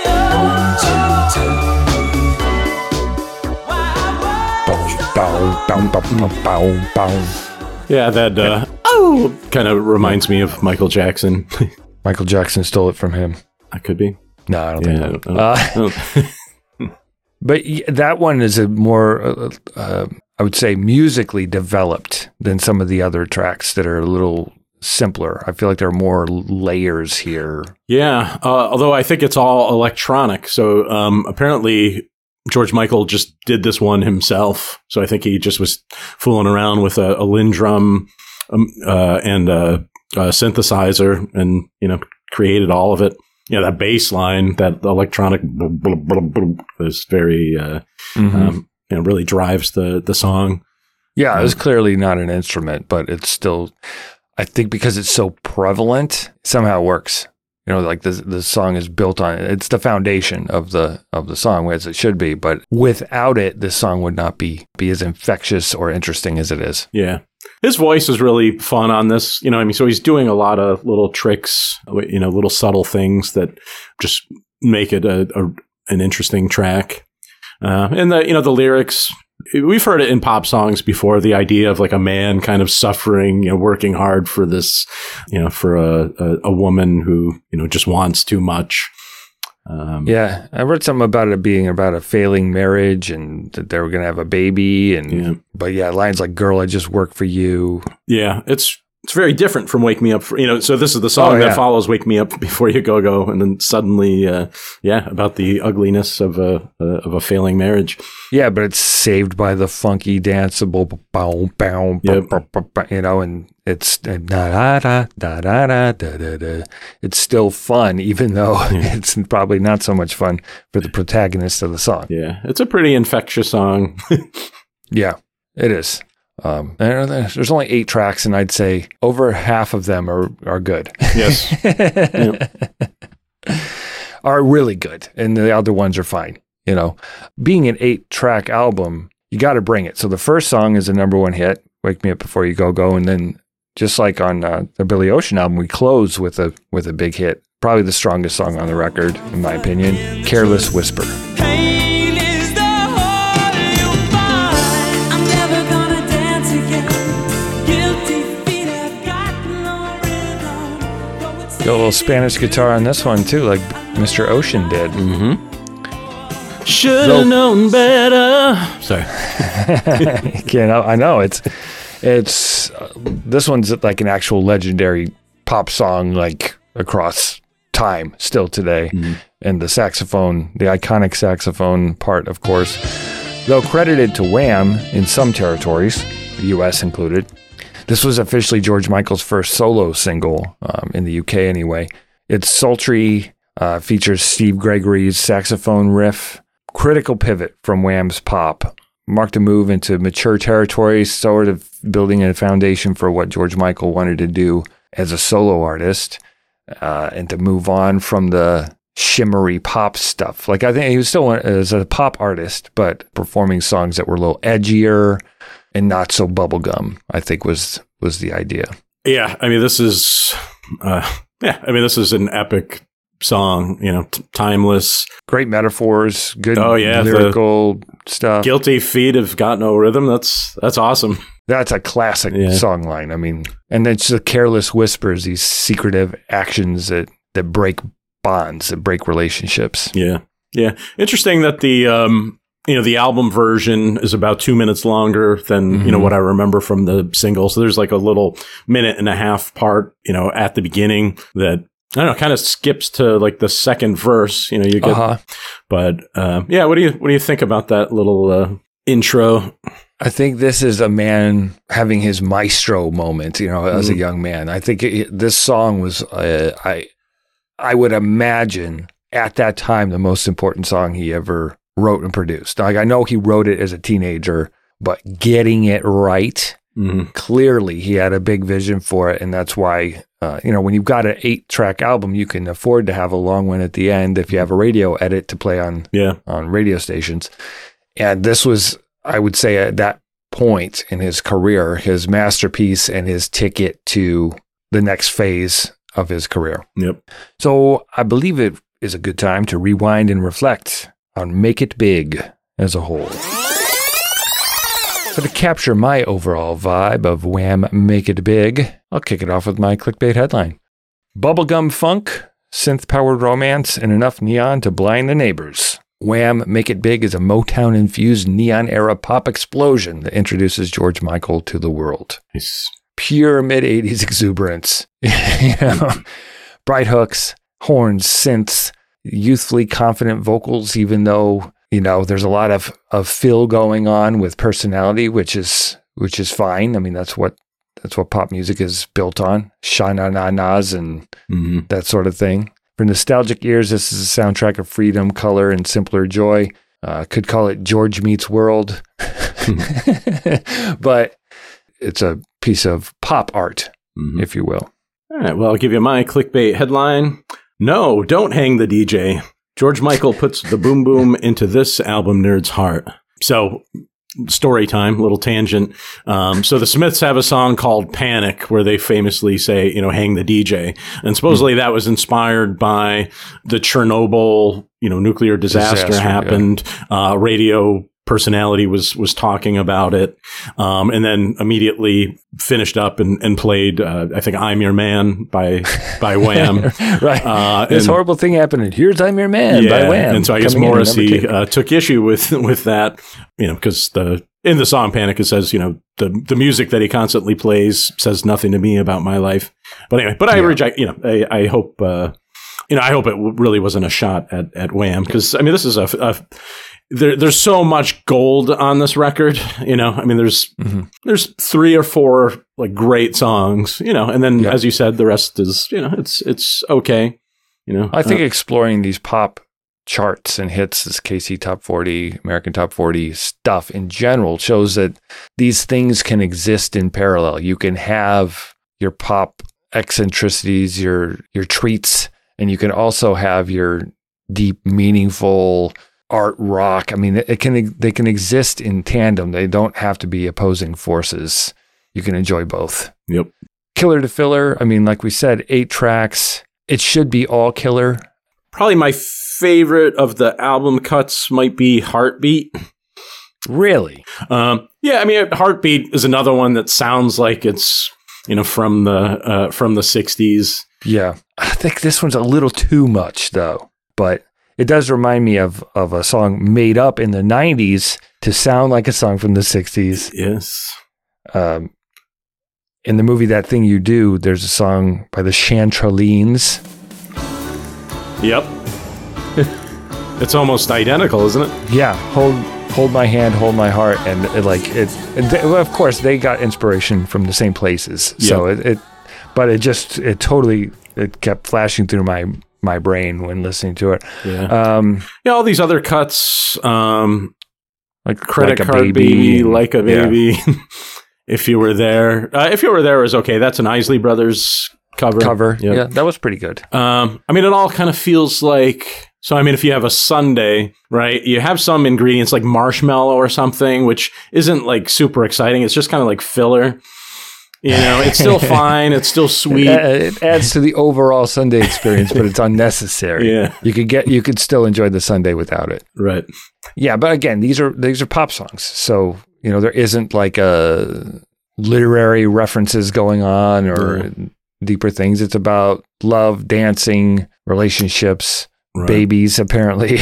[SPEAKER 6] oh,
[SPEAKER 2] Bow, bow, bow, bow, bow, bow.
[SPEAKER 3] Yeah, that uh, oh kind of reminds me of Michael Jackson.
[SPEAKER 2] Michael Jackson stole it from him.
[SPEAKER 3] That could be.
[SPEAKER 2] No, I don't
[SPEAKER 3] Yeah,
[SPEAKER 2] think
[SPEAKER 3] I
[SPEAKER 2] so.
[SPEAKER 3] don't- I don't-
[SPEAKER 2] Uh,
[SPEAKER 3] I don't-
[SPEAKER 2] But y- that one is a more, uh, uh, I would say, musically developed than some of the other tracks that are a little simpler. I feel like there are more layers here.
[SPEAKER 3] Yeah, uh, although I think it's all electronic. So um, apparently George Michael just did this one himself. So I think he just was fooling around with a, a Lindrum um, uh, and a, a synthesizer, and you know created all of it. You know, that bass line, that electronic blah, blah, blah, blah, is very, uh, um, you know, really drives the the song.
[SPEAKER 2] Yeah, it's clearly not an instrument, but it's still, I think because it's so prevalent, somehow it works. You know, like the the song is built on it. It's the foundation of the of the song, as it should be. But without it, this song would not be be as infectious or interesting as it is.
[SPEAKER 3] Yeah. His voice is really fun on this. You know, I mean, so he's doing a lot of little tricks, you know, little subtle things that just make it a, a an interesting track. Uh, and the, you know, the lyrics, we've heard it in pop songs before, the idea of like a man kind of suffering, you know, working hard for this, you know, for a, a, a woman who, you know, just wants too much. Um,
[SPEAKER 2] Yeah, I read something about it being about a failing marriage and that they were going to have a baby. And
[SPEAKER 3] Yeah.
[SPEAKER 2] but yeah, lines like "Girl, I just work for you."
[SPEAKER 3] Yeah, it's it's very different from "Wake Me Up," for, you know. So this is the song
[SPEAKER 2] Oh, yeah.
[SPEAKER 3] that follows "Wake Me Up Before You Go Go," and then suddenly, uh, yeah, about the ugliness of a uh, of a failing marriage.
[SPEAKER 2] Yeah, but it's saved by the funky, danceable, bow, bow, bow,
[SPEAKER 3] Yep.
[SPEAKER 2] bow, bow, bow, you know, and it's da da da da da da da da da. It's still fun, even though it's probably not so much fun for the protagonist of the song.
[SPEAKER 3] Yeah, it's a pretty infectious song.
[SPEAKER 2] Yeah, it is. Um, and there's only eight tracks, and I'd say over half of them are are good.
[SPEAKER 3] Yes.
[SPEAKER 2] Are really good, and the other ones are fine. You know, being an eight-track album, you got to bring it. So the first song is a number one hit, "Wake Me Up Before You Go Go," and then just like on uh, the Billy Ocean album, we close with a with a big hit, probably the strongest song on the record, in my opinion, "Careless Whisper."
[SPEAKER 6] pain is the whole you find. I'm never gonna dance again. Guilty feet have got no
[SPEAKER 2] Got a little Spanish guitar on this one too, like Mister Ocean did.
[SPEAKER 3] Mm-hmm. Should have known better. Sorry.
[SPEAKER 2] Can't, I know it's it's uh, this one's like an actual legendary pop song, like across time, still today. Mm-hmm. And the saxophone, the iconic saxophone part, of course, though credited to Wham in some territories, the U S included. This was officially George Michael's first solo single, um, in the U K anyway. It's sultry, uh, features Steve Gregory's saxophone riff. Critical pivot from Wham's pop. Marked a move into mature territory, sort of building a foundation for what George Michael wanted to do as a solo artist, uh, and to move on from the shimmery pop stuff. Like, I think he was still as a pop artist, but performing songs that were a little edgier and not so bubblegum, I think was was the idea.
[SPEAKER 3] Yeah, I mean, this is, uh, yeah, I mean, this is an epic song, you know, t- timeless.
[SPEAKER 2] Great metaphors, good
[SPEAKER 3] oh, yeah,
[SPEAKER 2] lyrical stuff.
[SPEAKER 3] Guilty feet have got no rhythm. That's that's awesome.
[SPEAKER 2] That's a classic yeah. song line. I mean, and then just the careless whispers, these secretive actions that, that break bonds, that break relationships.
[SPEAKER 3] Yeah. Yeah. Interesting that the, um, you know, the album version is about two minutes longer than, mm-hmm. you know, what I remember from the single. So there's like a little minute and a half part, you know, at the beginning that, I don't know, kind of skips to like the second verse, you know, you get, uh-huh. but, uh, yeah, what do you, what do you think about that little, uh, intro?
[SPEAKER 2] I think this is a man having his maestro moment, you know, as mm-hmm. a young man. I think it, this song was, uh, I, I would imagine at that time, the most important song he ever wrote and produced. Like, I know he wrote it as a teenager, but getting it right, mm-hmm. clearly he had a big vision for it. And that's why, Uh, you know, when you've got an eight-track album, you can afford to have a long one at the end if you have a radio edit to play on
[SPEAKER 3] yeah.
[SPEAKER 2] on radio stations. And this was, I would say, at that point in his career, his masterpiece and his ticket to the next phase of his career.
[SPEAKER 3] Yep.
[SPEAKER 2] So I believe it is a good time to rewind and reflect on Make It Big as a whole. So to capture my overall vibe of Wham! Make It Big, I'll kick it off with my clickbait headline. Bubblegum funk, synth-powered romance, and enough neon to blind the neighbors. Wham! Make It Big is a Motown-infused neon-era pop explosion that introduces George Michael to the world.
[SPEAKER 3] Nice.
[SPEAKER 2] Pure mid-eighties exuberance. you know, bright hooks, horns, synths, youthfully confident vocals, even though... You know, there's a lot of, of feel going on with personality, which is which is fine. I mean, that's what that's what pop music is built on. Sha-na-na-nas and mm-hmm. that sort of thing. For nostalgic ears, this is a soundtrack of freedom, color, and simpler joy. Uh, could call it George Meets World. But it's a piece of pop art, mm-hmm. if you will.
[SPEAKER 3] All right, well, I'll give you my clickbait headline. No, don't hang the D J. George Michael puts the boom boom into this album nerd's heart. So, story time, little tangent. Um, so the Smiths have a song called Panic where they famously say, you know, hang the D J. And supposedly that was inspired by the Chernobyl, you know, nuclear disaster, disaster happened. Yeah. Uh, radio personality was was talking about it, um, and then immediately finished up and, and played, uh, I think, I'm Your Man by by Wham.
[SPEAKER 2] Right. Uh, this and, horrible thing happened, and here's I'm Your Man
[SPEAKER 3] yeah,
[SPEAKER 2] by Wham.
[SPEAKER 3] And so I guess Morrissey uh, took issue with with that, you know, because the in the song Panic, it says, you know, the the music that he constantly plays says nothing to me about my life. But anyway, but I yeah. reject, you know, I, I hope, uh, you know, I hope it really wasn't a shot at, at Wham, because, I mean, this is a, a There, there's so much gold on this record, you know. I mean, there's mm-hmm. there's three or four like great songs, you know, and then yeah. as you said, the rest is, you know, it's it's okay, you know.
[SPEAKER 2] I think
[SPEAKER 3] uh,
[SPEAKER 2] exploring these pop charts and hits, this K C Top forty, American Top forty stuff in general, shows that these things can exist in parallel. You can have your pop eccentricities, your your treats, and you can also have your deep, meaningful art rock. I mean, it can they can exist in tandem. They don't have to be opposing forces. You can enjoy both.
[SPEAKER 3] Yep.
[SPEAKER 2] Killer to filler. I mean, like we said, eight tracks. It should be all killer.
[SPEAKER 3] Probably my favorite of the album cuts might be Heartbeat.
[SPEAKER 2] Really?
[SPEAKER 3] Um, yeah. I mean, Heartbeat is another one that sounds like it's, you know, from the uh, from the sixties.
[SPEAKER 2] Yeah. I think this one's a little too much, though. But it does remind me of, of a song made up in the nineties to sound like a song from the sixties.
[SPEAKER 3] Yes.
[SPEAKER 2] Um, in the movie That Thing You Do, there's a song by the Chantralines.
[SPEAKER 3] Yep. It's almost identical, isn't it?
[SPEAKER 2] Yeah. Hold hold my hand, hold my heart. And it, like, it, it, they, well, of course, they got inspiration from the same places. So
[SPEAKER 3] Yep.
[SPEAKER 2] it, it, but it just, it totally, it kept flashing through my my brain when listening to it.
[SPEAKER 3] Yeah.
[SPEAKER 2] Um,
[SPEAKER 3] Yeah, all these other cuts, um,
[SPEAKER 2] like
[SPEAKER 3] Credit
[SPEAKER 2] Like a
[SPEAKER 3] Card
[SPEAKER 2] Baby,
[SPEAKER 3] Baby,
[SPEAKER 2] and-
[SPEAKER 3] Like a
[SPEAKER 2] yeah.
[SPEAKER 3] Baby. If You Were There. Uh, If You Were There is okay. That's an Isley Brothers cover.
[SPEAKER 2] cover.
[SPEAKER 3] Yep.
[SPEAKER 2] Yeah, that was pretty good.
[SPEAKER 3] Um, I mean, it all kind of feels like, so I mean, if you have a sundae, right, you have some ingredients like marshmallow or something, which isn't like super exciting. It's just kind of like filler. You know, it's still fine. It's still sweet.
[SPEAKER 2] It, it adds to the overall Sunday experience, but it's unnecessary.
[SPEAKER 3] Yeah.
[SPEAKER 2] You could get, you could still enjoy the Sunday without it.
[SPEAKER 3] Right.
[SPEAKER 2] Yeah, but again, these are these are pop songs, so you know there isn't like a literary references going on or
[SPEAKER 3] Yeah.
[SPEAKER 2] deeper things. It's about love, dancing, relationships,
[SPEAKER 3] Right.
[SPEAKER 2] babies. Apparently,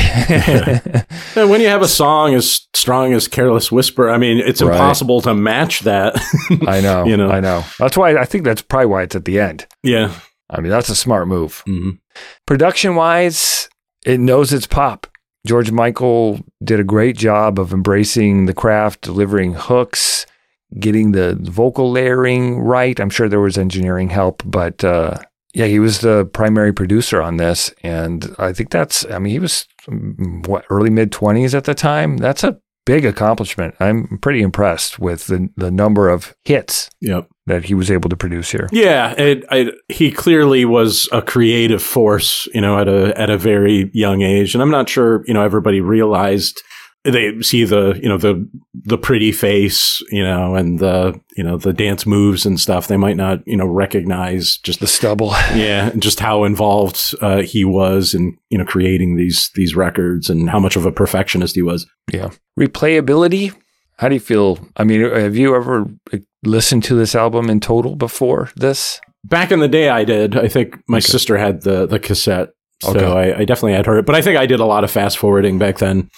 [SPEAKER 3] And when you have a song as strong as Careless Whisper, I mean, it's
[SPEAKER 2] Right.
[SPEAKER 3] impossible to match that.
[SPEAKER 2] I know,
[SPEAKER 3] You know.
[SPEAKER 2] I know. That's why I think that's probably why it's at the end.
[SPEAKER 3] Yeah.
[SPEAKER 2] I mean, that's a smart move.
[SPEAKER 3] hmm
[SPEAKER 2] Production wise, it knows it's pop. George Michael did a great job of embracing the craft, delivering hooks, getting the vocal layering right. I'm sure there was engineering help, but uh, yeah, he was the primary producer on this. And I think that's, I mean, he was mm, what, early mid twenties at the time. That's a big accomplishment. I'm pretty impressed with the, the number of hits
[SPEAKER 3] Yep.
[SPEAKER 2] that he was able to produce here.
[SPEAKER 3] Yeah, it, I, he clearly was a creative force, you know, at a at a very young age, and I'm not sure, you know, everybody realized. They see the, you know, the the pretty face, you know, and the, you know, the dance moves and stuff. They might not, you know, recognize just
[SPEAKER 2] The stubble.
[SPEAKER 3] yeah, just how involved uh, he was in, you know, creating these these records and how much of a perfectionist he was.
[SPEAKER 2] Yeah. Replayability. How do you feel? I mean, have you ever listened to this album in total before this?
[SPEAKER 3] Back in the day, I did. I think my sister had the the cassette. So
[SPEAKER 2] Okay.
[SPEAKER 3] I, I definitely had heard it, but I think I did a lot of fast forwarding back then.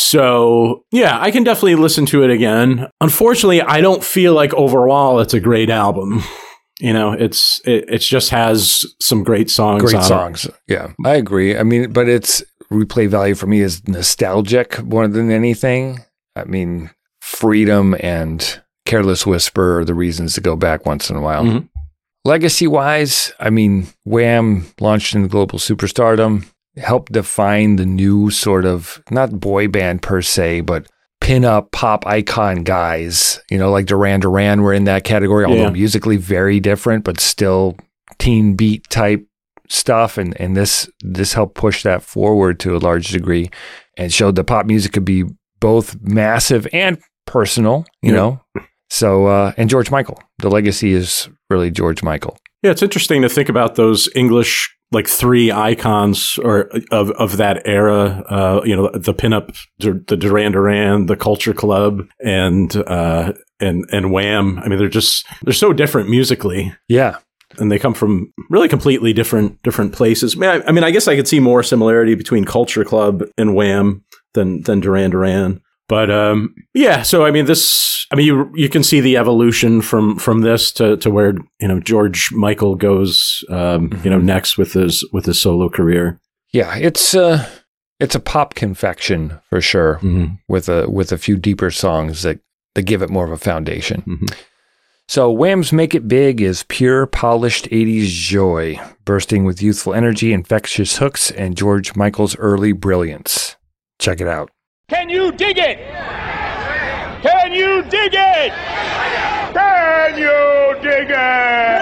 [SPEAKER 3] So yeah, I can definitely listen to it again. Unfortunately, I don't feel like overall it's a great album. You know, it's it, it just has some great songs.
[SPEAKER 2] Great
[SPEAKER 3] on it.
[SPEAKER 2] songs. Yeah, I agree. I mean, but it's replay value for me is nostalgic more than anything. I mean, Freedom and Careless Whisper are the reasons to go back once in a while.
[SPEAKER 3] Mhm.
[SPEAKER 2] Legacy wise, I mean, Wham launched into global superstardom, helped define the new sort of, not boy band per se, but pin-up pop icon guys, you know, like Duran Duran were in that category, although
[SPEAKER 3] Yeah.
[SPEAKER 2] musically very different, but still teen beat type stuff. And, and this, this helped push that forward to a large degree and showed that pop music could be both massive and personal, you
[SPEAKER 3] Yeah.
[SPEAKER 2] know? So, uh, and George Michael, the legacy is really George Michael.
[SPEAKER 3] Yeah, it's interesting to think about those English like three icons or of of that era. Uh, you know, the pinup, the Duran Duran, the Culture Club, and uh, and and Wham. I mean, they're just they're so different musically,
[SPEAKER 2] Yeah.
[SPEAKER 3] and they come from really completely different different places. I mean, I, I mean, I guess I could see more similarity between Culture Club and Wham than than Duran Duran. But um, yeah, so I mean, this. I mean, you you can see the evolution from from this to, to where you know George Michael goes, um, you know, next with his with his solo career.
[SPEAKER 2] Yeah, it's uh it's a pop confection for sure,
[SPEAKER 3] Mhm.
[SPEAKER 2] with a with a few deeper songs that, that give it more of a foundation.
[SPEAKER 3] Mhm.
[SPEAKER 2] So Wham's Make It Big is pure, polished eighties joy, bursting with youthful energy, infectious hooks, and George Michael's early brilliance. Check it out.
[SPEAKER 8] Can you dig it? Can you dig it? Can you dig it?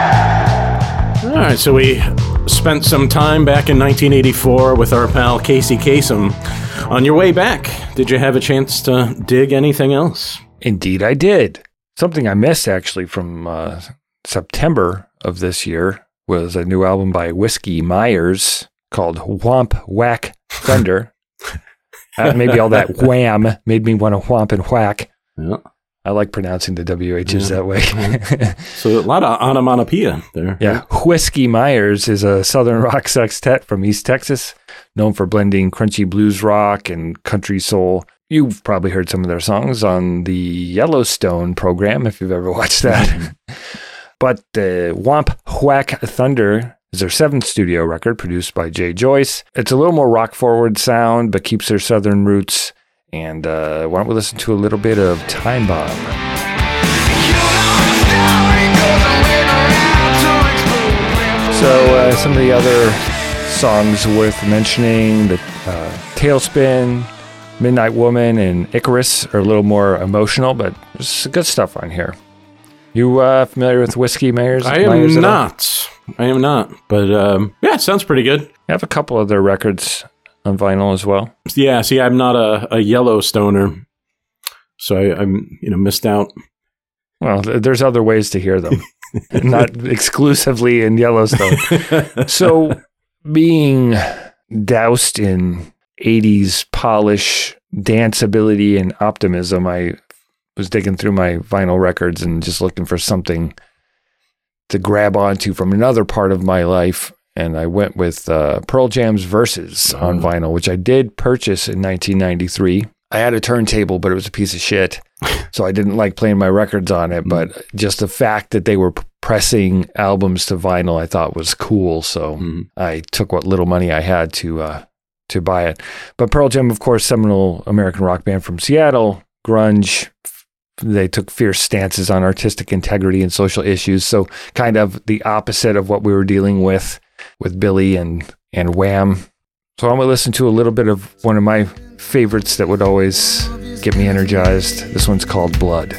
[SPEAKER 3] All right, so we spent some time back in nineteen eighty-four with our pal Casey Kasem. On your way back, did you have a chance to dig anything else?
[SPEAKER 2] Indeed, I did. Something I missed actually from uh, September of this year was a new album by Whiskey Myers called Whomp Whack Thunder. Uh, maybe all that wham made me want to whomp and whack.
[SPEAKER 3] Yeah.
[SPEAKER 2] I like pronouncing the W H's
[SPEAKER 3] Yeah.
[SPEAKER 2] that way.
[SPEAKER 3] So a lot of onomatopoeia there.
[SPEAKER 2] Yeah. Whiskey Myers is a southern rock sextet from East Texas, known for blending crunchy blues rock and country soul. You've probably heard some of their songs on the Yellowstone program, if you've ever watched that. But uh, Womp Whack Thunder is their seventh studio record, produced by Jay Joyce. It's a little more rock-forward sound, but keeps their southern roots. And uh, why don't we listen to a little bit of Time Bomb? So uh, some of the other songs worth mentioning, the uh, Tailspin, Midnight Woman, and Icarus are a little more emotional, but there's good stuff on here. You uh, familiar with Whiskey Myers?
[SPEAKER 3] I am
[SPEAKER 2] Myers at all?
[SPEAKER 3] not. I am not. But um, yeah, it sounds pretty good.
[SPEAKER 2] I have a couple of their records on vinyl as well.
[SPEAKER 3] Yeah, see, I'm not a, a Yellowstoner, so I, I'm you know missed out.
[SPEAKER 2] Well, th- there's other ways to hear them, not exclusively in Yellowstone. So, being doused in eighties polish, danceability, and optimism, I was digging through my vinyl records and just looking for something to grab onto from another part of my life. And I went with uh, Pearl Jam's Verses oh. on vinyl, which I did purchase in nineteen ninety-three. I had a turntable, but it was a piece of shit. So I didn't like playing my records on it. But just the fact that they were pressing albums to vinyl, I thought was cool. So mm-hmm. I took what little money I had to uh, to buy it. But Pearl Jam, of course, seminal American rock band from Seattle, grunge. They took fierce stances on artistic integrity and social issues. So kind of the opposite of what we were dealing with with Billy and, and Wham. So I'm going to listen to a little bit of one of my favorites that would always get me energized. This one's called Blood.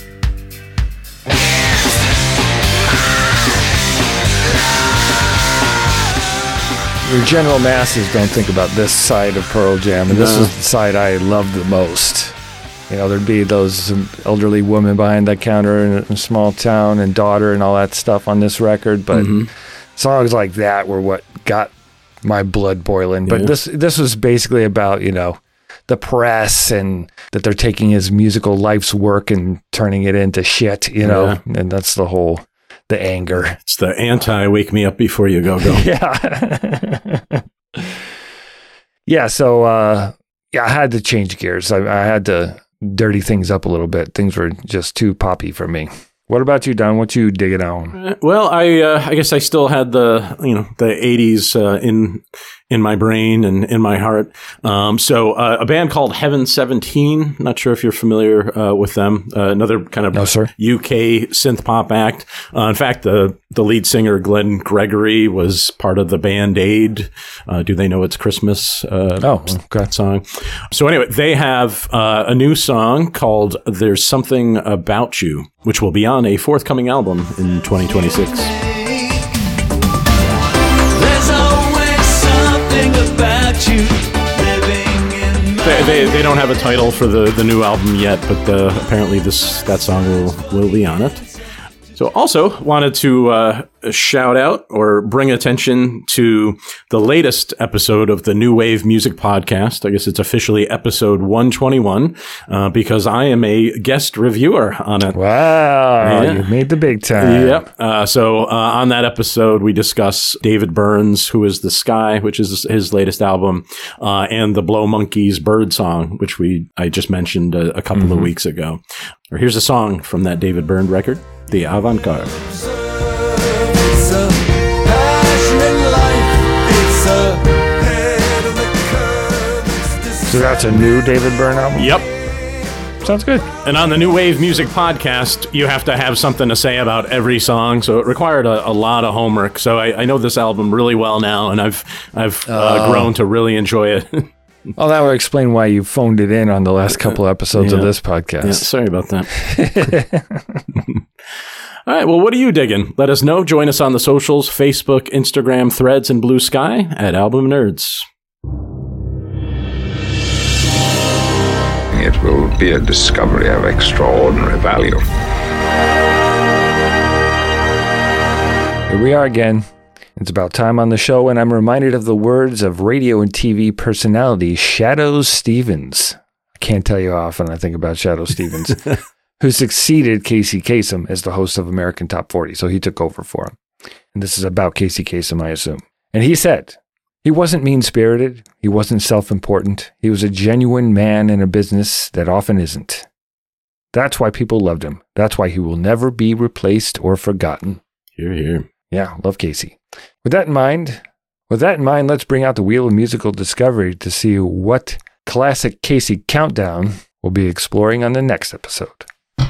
[SPEAKER 2] Your general masses don't think about this side of Pearl Jam, and this
[SPEAKER 3] No.
[SPEAKER 2] is the side I loved the most. You know, there'd be those elderly women behind that counter in a small town and daughter and all that stuff on this record, but
[SPEAKER 3] Mm-hmm.
[SPEAKER 2] songs like that were what got my blood boiling. But
[SPEAKER 3] Yeah.
[SPEAKER 2] this this was basically about, you know, the press and that they're taking his musical life's work and turning it into shit, you know,
[SPEAKER 3] Yeah.
[SPEAKER 2] and that's the whole, the anger.
[SPEAKER 3] It's the anti-wake me up before you go go.
[SPEAKER 2] Yeah. yeah. So, uh, yeah, I had to change gears. I, I had to dirty things up a little bit. Things were just too poppy for me. What about you, Don? What you digging on?
[SPEAKER 3] Uh, Well, I uh, I guess I still had the you know the eighties uh, in in my brain and in my heart. Um, so uh, a band called Heaven seventeen. Not sure if you're familiar uh, with them. Uh, another kind of
[SPEAKER 2] No, sir.
[SPEAKER 3] U K synth pop act. Uh, in fact, the the lead singer Glenn Gregory was part of the Band Aid. Uh, Do They Know It's Christmas? Uh,
[SPEAKER 2] Oh, okay.
[SPEAKER 3] song. So anyway, they have uh, a new song called "There's Something About You," which will be on a forthcoming album in twenty twenty-six.
[SPEAKER 6] There's always something about you living in my
[SPEAKER 3] They, they, they don't have a title for the, the new album yet, but uh, apparently this that song will, will be on it. So also wanted to uh, shout out or bring attention to the latest episode of the New Wave Music Podcast. I guess it's officially episode one twenty-one uh, because I am a guest reviewer on it.
[SPEAKER 2] Wow.
[SPEAKER 3] Yeah.
[SPEAKER 2] You made the big time.
[SPEAKER 3] Yep. Uh, so uh, on that episode, we discuss David Byrne's "Who Is the Sky," which is his latest album, uh, and the Blow Monkeys' "Bird Song," which we I just mentioned a, a couple
[SPEAKER 2] Mm-hmm.
[SPEAKER 3] of weeks ago. Or here's a song from that David Byrne record, "The Avant-Garde."
[SPEAKER 6] It's a passionate life. It's a head of the curve. It's
[SPEAKER 2] So that's a new David Byrne album?
[SPEAKER 3] Yep.
[SPEAKER 2] Sounds good.
[SPEAKER 3] And on the New Wave Music Podcast, you have to have something to say about every song, so it required a, a lot of homework. So I, I know this album really well now, and I've I've uh, grown to really enjoy it.
[SPEAKER 2] Oh, that would explain why you phoned it in on the last couple episodes
[SPEAKER 3] Yeah.
[SPEAKER 2] of this podcast.
[SPEAKER 3] Yeah, sorry about that. All right, well, what are you digging? Let us know. Join us on the socials, Facebook, Instagram, Threads, and Blue Sky at Album Nerds.
[SPEAKER 9] It will be a discovery of extraordinary value.
[SPEAKER 2] Here we are again. It's about time on the show, and I'm reminded of the words of radio and T V personality Shadoe Stevens. I can't tell you how often I think about Shadoe Stevens, who succeeded Casey Kasem as the host of American Top forty. So he took over for him. And this is about Casey Kasem, I assume. And he said, he wasn't mean-spirited. He wasn't self-important. He was a genuine man in a business that often isn't. That's why people loved him. That's why he will never be replaced or forgotten.
[SPEAKER 3] Hear, hear.
[SPEAKER 2] Yeah, love Casey. With that in mind, with that in mind, let's bring out the wheel of musical discovery to see what classic Casey countdown we'll be exploring on the next episode.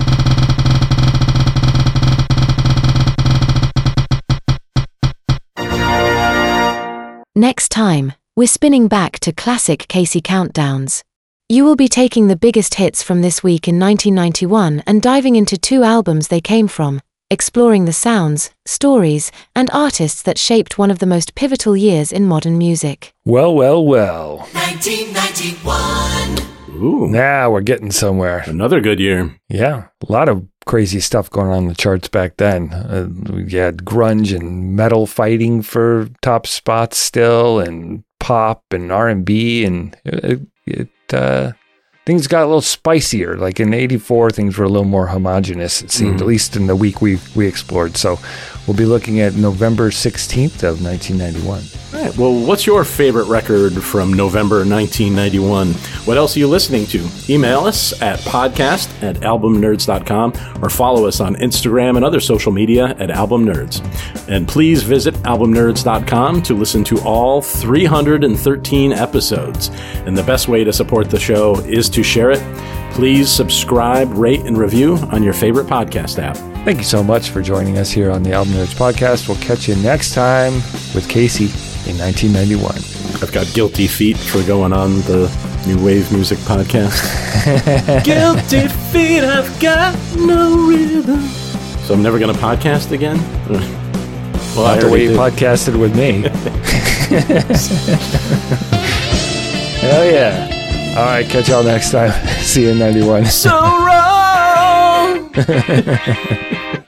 [SPEAKER 10] Next time, we're spinning back to classic Casey countdowns. You will be taking the biggest hits from this week in nineteen ninety-one and diving into two albums they came from, exploring the sounds, stories, and artists that shaped one of the most pivotal years in modern music.
[SPEAKER 2] Well, well, well.
[SPEAKER 6] nineteen ninety-one.
[SPEAKER 3] Ooh.
[SPEAKER 2] Now we're getting somewhere.
[SPEAKER 3] Another good year.
[SPEAKER 2] Yeah, a lot of crazy stuff going on in the charts back then. Uh, we had grunge and metal fighting for top spots still, and pop and R and B, and it, it uh, things got a little spicier. Like in eighty-four, things were a little more homogenous, it seemed, mm. at least in the week we we explored. So we'll be looking at November sixteenth of nineteen ninety-one.
[SPEAKER 3] All right. Well, what's your favorite record from November nineteen ninety-one? What else are you listening to? Email us at podcast at album nerds dot com or follow us on Instagram and other social media at Album Nerds. And please visit album nerds dot com to listen to all three hundred thirteen episodes. And the best way to support the show is to share it. Please subscribe, rate, and review on your favorite podcast app.
[SPEAKER 2] Thank you so much for joining us here on the Album Nerds Podcast. We'll catch you next time with Casey in nineteen ninety-one.
[SPEAKER 3] I've got guilty feet for going on the New Wave Music Podcast. Guilty feet, I've got no rhythm. So I'm never going to podcast again?
[SPEAKER 2] Well, not the way you did. Podcasted with me. Hell yeah. All right, catch y'all next time. See you in ninety-one.
[SPEAKER 3] So wrong!